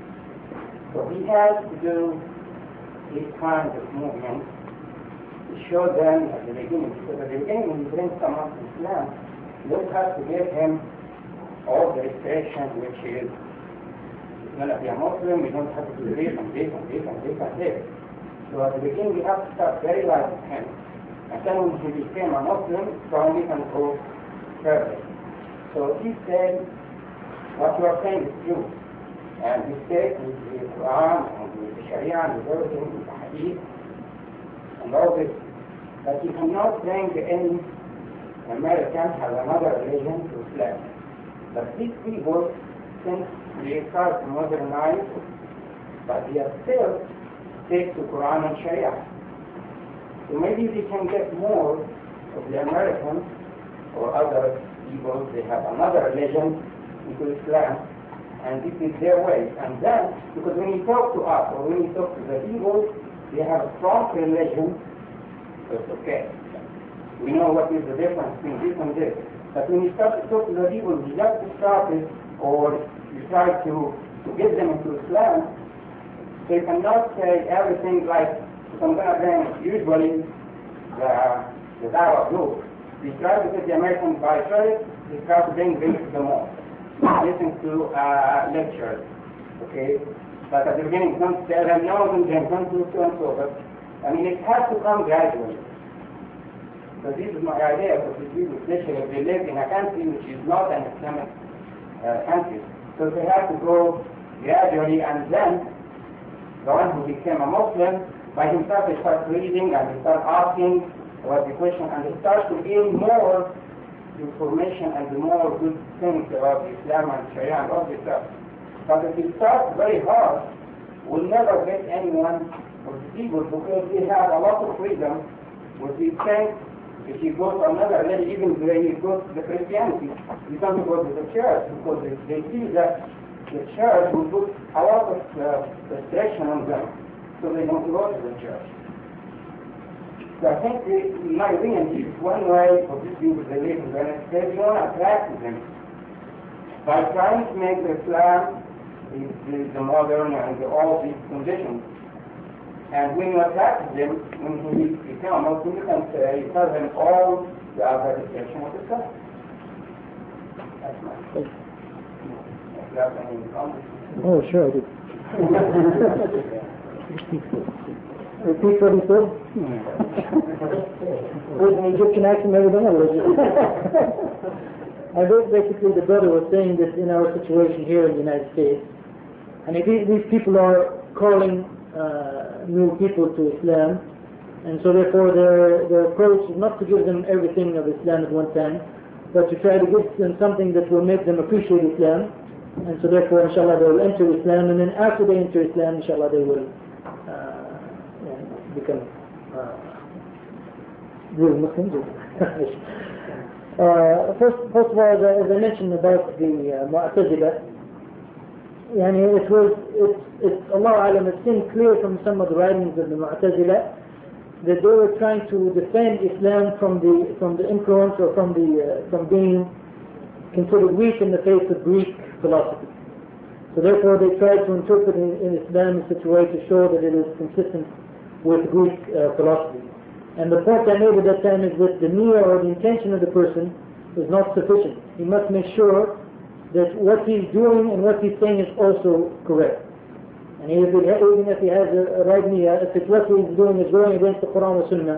So he has to do these kinds of movements to show them at the beginning, because at the beginning when you bring someone to Islam, you don't have to give him all the restrictions, which is he's going to be a Muslim, you don't have to do this and this and this and this and this. So at the beginning you have to start very light with him. And then when he became a Muslim, strongly can go further. So he said, what you are saying is true. And we take with the Quran and with the Sharia and with everything, with the Hadith and all this, that you cannot bring any American has another religion to Islam. But these people, since they start to modernize, but they are still stick to Quran and Sharia. So maybe they can get more of the Americans or other people, they have another religion into Islam. And this is their way. And then, because when you talk to us, or when you talk to the people, they have a strong religion, so it's okay. We know what is the difference between this and this. But when you start to talk to the people, you just start it, or you try to, to get them into Islam, they cannot say everything like, I'm going to bring usually the, the Dawah group. They try to get the Americans by choice, they try to bring them to the mosque. Listen to uh, lectures, okay? But at the beginning, don't tell them, no, don't drink, don't do so and so. But I mean, it has to come gradually. So this is my idea of the people, especially if they live in a country which is not an Islamic uh, country. So they have to go gradually, and then the one who became a Muslim, by himself he starts reading and he starts asking about the question, and he starts to gain more information and more good things about Islam and Sharia and all this stuff. But if he starts very hard, we'll never get anyone of the people because they have a lot of freedom with these things. If you go to another religion, even when you go to the Christianity, you don't go to the church because they, they see that the church will put a lot of uh, restriction on them, so they don't go to the church. So I think, the, in my opinion, this is one way for these people to live in the United States. You want to attract them by trying to make Islam the, the, the modern and the, all these conditions. And when you attract them, when he become a Muslim, you can say, you tell them all the other restrictions of Islam. That's my point. If you have any comments. Oh, sure, I do. Repeat what he said. With an Egyptian accent and everything else. I think basically the brother was saying that in our situation here in the United States, and if these people are calling uh, new people to Islam, and so therefore their, their approach is not to give them everything of Islam at one time, but to try to give them something that will make them appreciate Islam, and so therefore inshallah they will enter Islam, and then after they enter Islam inshallah they will uh, become uh, real Muslims. uh, first, first of all, as I, as I mentioned about the uh, Mu'tazila, yani it was, it's, it's Allah Alam, it seemed clear from some of the writings of the Mu'tazila that they were trying to defend Islam from the from the influence or from the uh, from being considered weak in the face of Greek philosophy. So therefore they tried to interpret in, in Islam in such a way to show that it is consistent with Greek uh, philosophy. And the point I made at that time is that the niyyah or the intention of the person is not sufficient. He must make sure that what he's doing and what he's saying is also correct. And even if he has a, a right niyyah, if it's what he's doing is going against the Quran or Sunnah,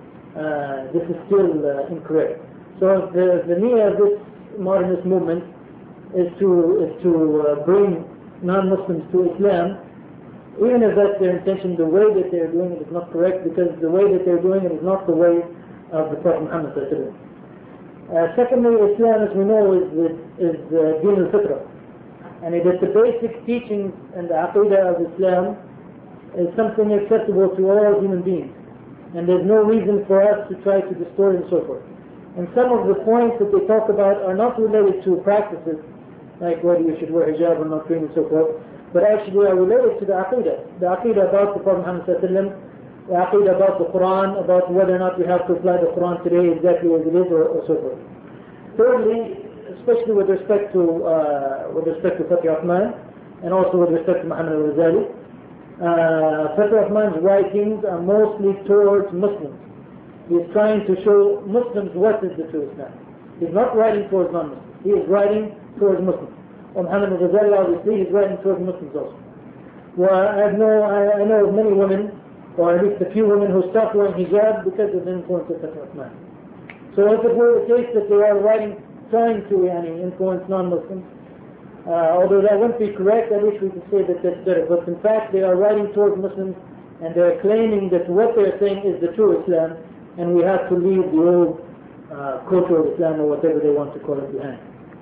uh, this is still uh, incorrect. So the, the niyyah of this modernist movement is to, is to uh, bring non-Muslims to Islam, even if that's their intention. The way that they're doing it is not correct, because the way that they're doing it is not the way of the Prophet Muhammad sallallahu alaihi wasallam. Uh, secondly, Islam, as we know, is is uh, Deen al-Fitra, and it is the basic teachings and the aqidah of Islam is something acceptable to all human beings, and there's no reason for us to try to distort it and so forth. And some of the points that they talk about are not related to practices, like whether you should wear hijab or not cream and so forth, but actually are related to the aqidah, the aqidah about the Prophet Muhammad sallallahu alaihi wasallam, the aqidah about the Quran, about whether or not we have to apply the Quran today exactly as it is, or, or so forth. Thirdly, especially with respect to uh, with respect to Fatih Rahman, and also with respect to Muhammad al-Ghazali, uh, Fatih Rahman's writings are mostly towards Muslims. He is trying to show Muslims what is the true Islam. He's not writing towards non-Muslims. He is writing towards Muslims. Or Muhammad al-Ghazali, obviously, he's writing towards Muslims also. Well, I know I, I know of many women, or at least a few women, who stopped wearing hijab because of the influence of Fatih Rahman. So if it were the case that they are writing, trying to yani, influence non-Muslims, uh, although that wouldn't be correct, at least we could say that that's better. But in fact, they are writing towards Muslims, and they're claiming that what they're saying is the true Islam, and we have to leave the old uh, culture of Islam, or whatever they want to call it, behind.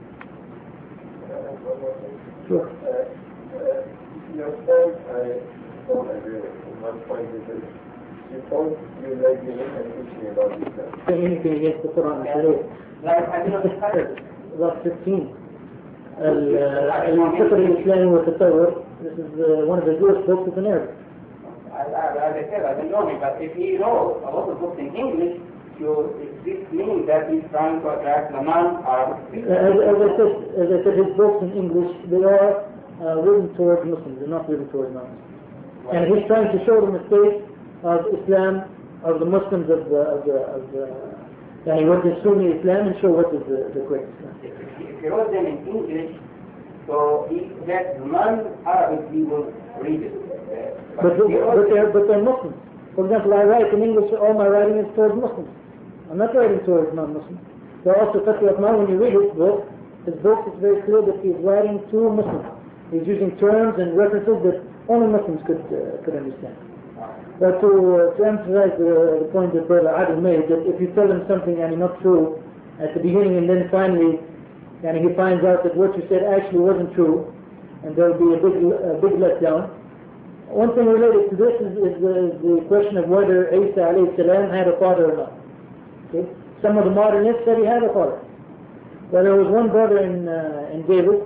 Sure. Uh, uh, your point, I don't agree with. One point is that you told you like me and teaching about Islam. Saying anything against the Quran today. Verse fifteen. الفكر الإسلامي والتطور. This is uh, one of the Jewish books in Arabic. As I said, I don't know him, but if he knows a lot of books in English, you, this means that he's trying to attract the non-Arabic people. As, as I said, as I said, his books in English, they are uh, written towards Muslims. They're not written towards non-Muslims. And he's trying to show the mistake of Islam, of the Muslims, of the, of the, of the yani what is Sunni Islam, and show what is the, the correct Islam. If you wrote them in English, so he, that non-Arabic people read it. Uh, but, but, but, they're, but they're Muslims. For example, I write in English, all my writing is towards Muslims. I'm not writing towards non-Muslims. So also, Fatih Rahman, when you read his book, his book is very clear that he's writing to Muslims. He's using terms and references that only Muslims could uh, could understand. But to, uh, to emphasize the, the point that Brother Adil made, that if you tell him something and not true at the beginning and then finally and he finds out that what you said actually wasn't true, and there will be a big, a big letdown. One thing related to this is, is the, the question of whether Isa alayhi salam had a father or not. Okay? Some of the modernists said he had a father. But there was one brother in, uh, in David,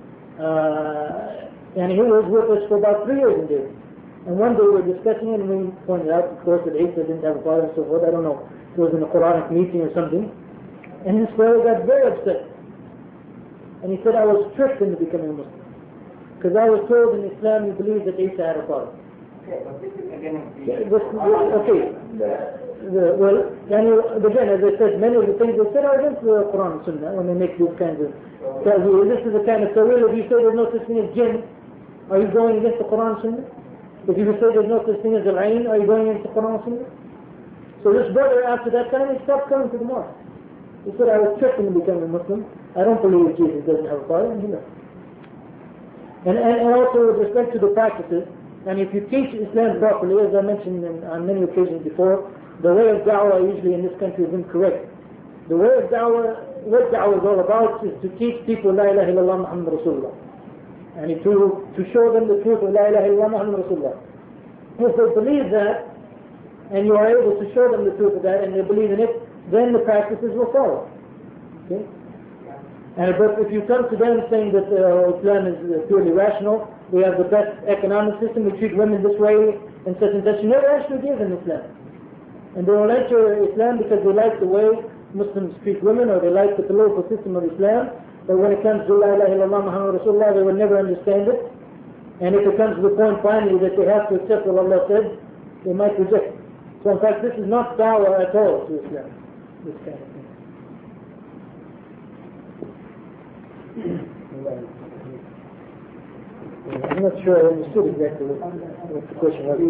uh, and he was with us for about three years in David. And one day we were discussing it, and we pointed out, of course, that Isa didn't have a father and so forth. I don't know. It was in a Quranic meeting or something. And his father got very upset. And he said, I was tricked into becoming a Muslim. Because I was told in Islam you believe that Isa had a father. Okay, but this is again... Yeah, this, okay. The, well, and again, as I said, many of the things they said are against the Quran and Sunnah when they make these kinds of... So this is the kind of tawil. If you say there's no such thing as jinn, are you going against the Quran and Sunnah? If you say there's no such thing as al-ayn, are you going against the Quran and Sunnah? So this brother, after that time, he stopped coming to the mosque. He said, I was tricked into becoming a Muslim. I don't believe Jesus doesn't have a father, and he left. And, and, and also with respect to the practices, and if you teach Islam properly, as I mentioned in, on many occasions before, the way of da'wah usually in this country is incorrect. The way of da'wah, what da'wah is all about is to teach people La ilaha illallah Muhammad Rasulullah. And to, to show them the truth of La ilaha illallah Muhammad Rasulullah. If they believe that, and you are able to show them the truth of that, and they believe in it, then the practices will follow. Okay? And but if you come to them saying that uh, Islam is uh, purely rational, we have the best economic system, we treat women this way, and such and such, you never actually give them Islam. And they will enter Islam because they like the way Muslims treat women, or they like the political system of Islam, but when it comes to La ilaha illallah Muhammad Rasulullah, they will never understand it. And if it comes to the point finally that they have to accept what Allah said, they might reject it. So in fact, this is not da'wah at all to Islam, this kind of thing. I'm not sure I understood exactly what, what the question was.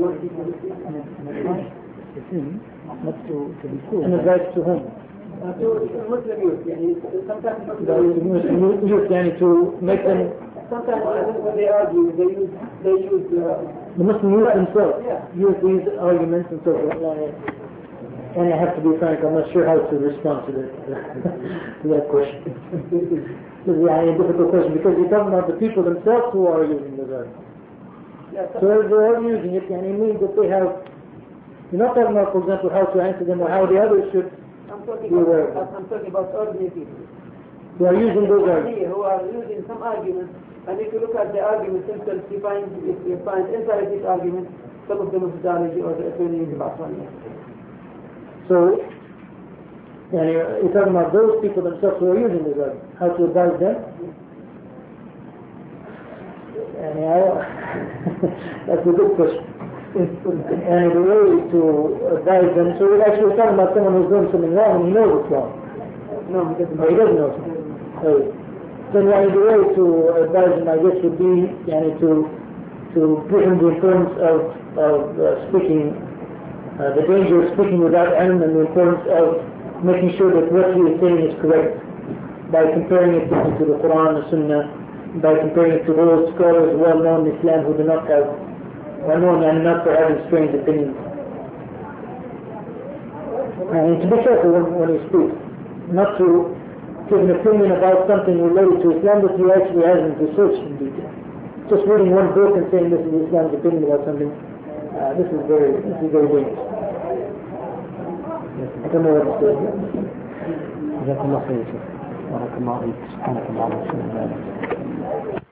Not to, to be cool. An advice to whom? To Muslim youth. Sometimes Muslim youth, yani to make them... Sometimes when they argue, they use... They use uh, the Muslim youth themselves yeah. use these arguments and so forth. And I have to be frank, I'm not sure how to respond to that, to that question. This is a difficult question because you're talking about the people themselves who are using the verb. Yeah, so if they're all using it, and it means that they have... You're not talking about, for example, how to answer them or how the others should I'm talking be aware about, of I'm talking about ordinary people. Who are using those arguments. Who are using some arguments, and if you look at the arguments themselves, you find, you find inside these arguments some of the methodology or the opinions about one. So, and you're, you're talking about those people themselves who are using this argument, how to advise them. And you know, that's a good question. And the way to advise them, so we're actually talking about someone who's doing something wrong and he knows it's wrong. No, he doesn't. Or he doesn't know something. So, then the way to advise them, I guess, would be yani, to to give him the importance of, of uh, speaking, uh, the danger of speaking without ilm, and the importance of making sure that what he is saying is correct by comparing it to the Quran and Sunnah, by comparing it to those scholars well known in Islam who do not have, well known and not for having strange opinions. And to be careful when, when he speaks, not to give an opinion about something related to Islam that he actually hasn't researched in detail. Just reading one book and saying this is Islam's opinion about something, uh, this is very, this is very dangerous. I don't know what to say. جزاك الله خير. بارك الله فيك. سبحانك اللهم وبحمدك.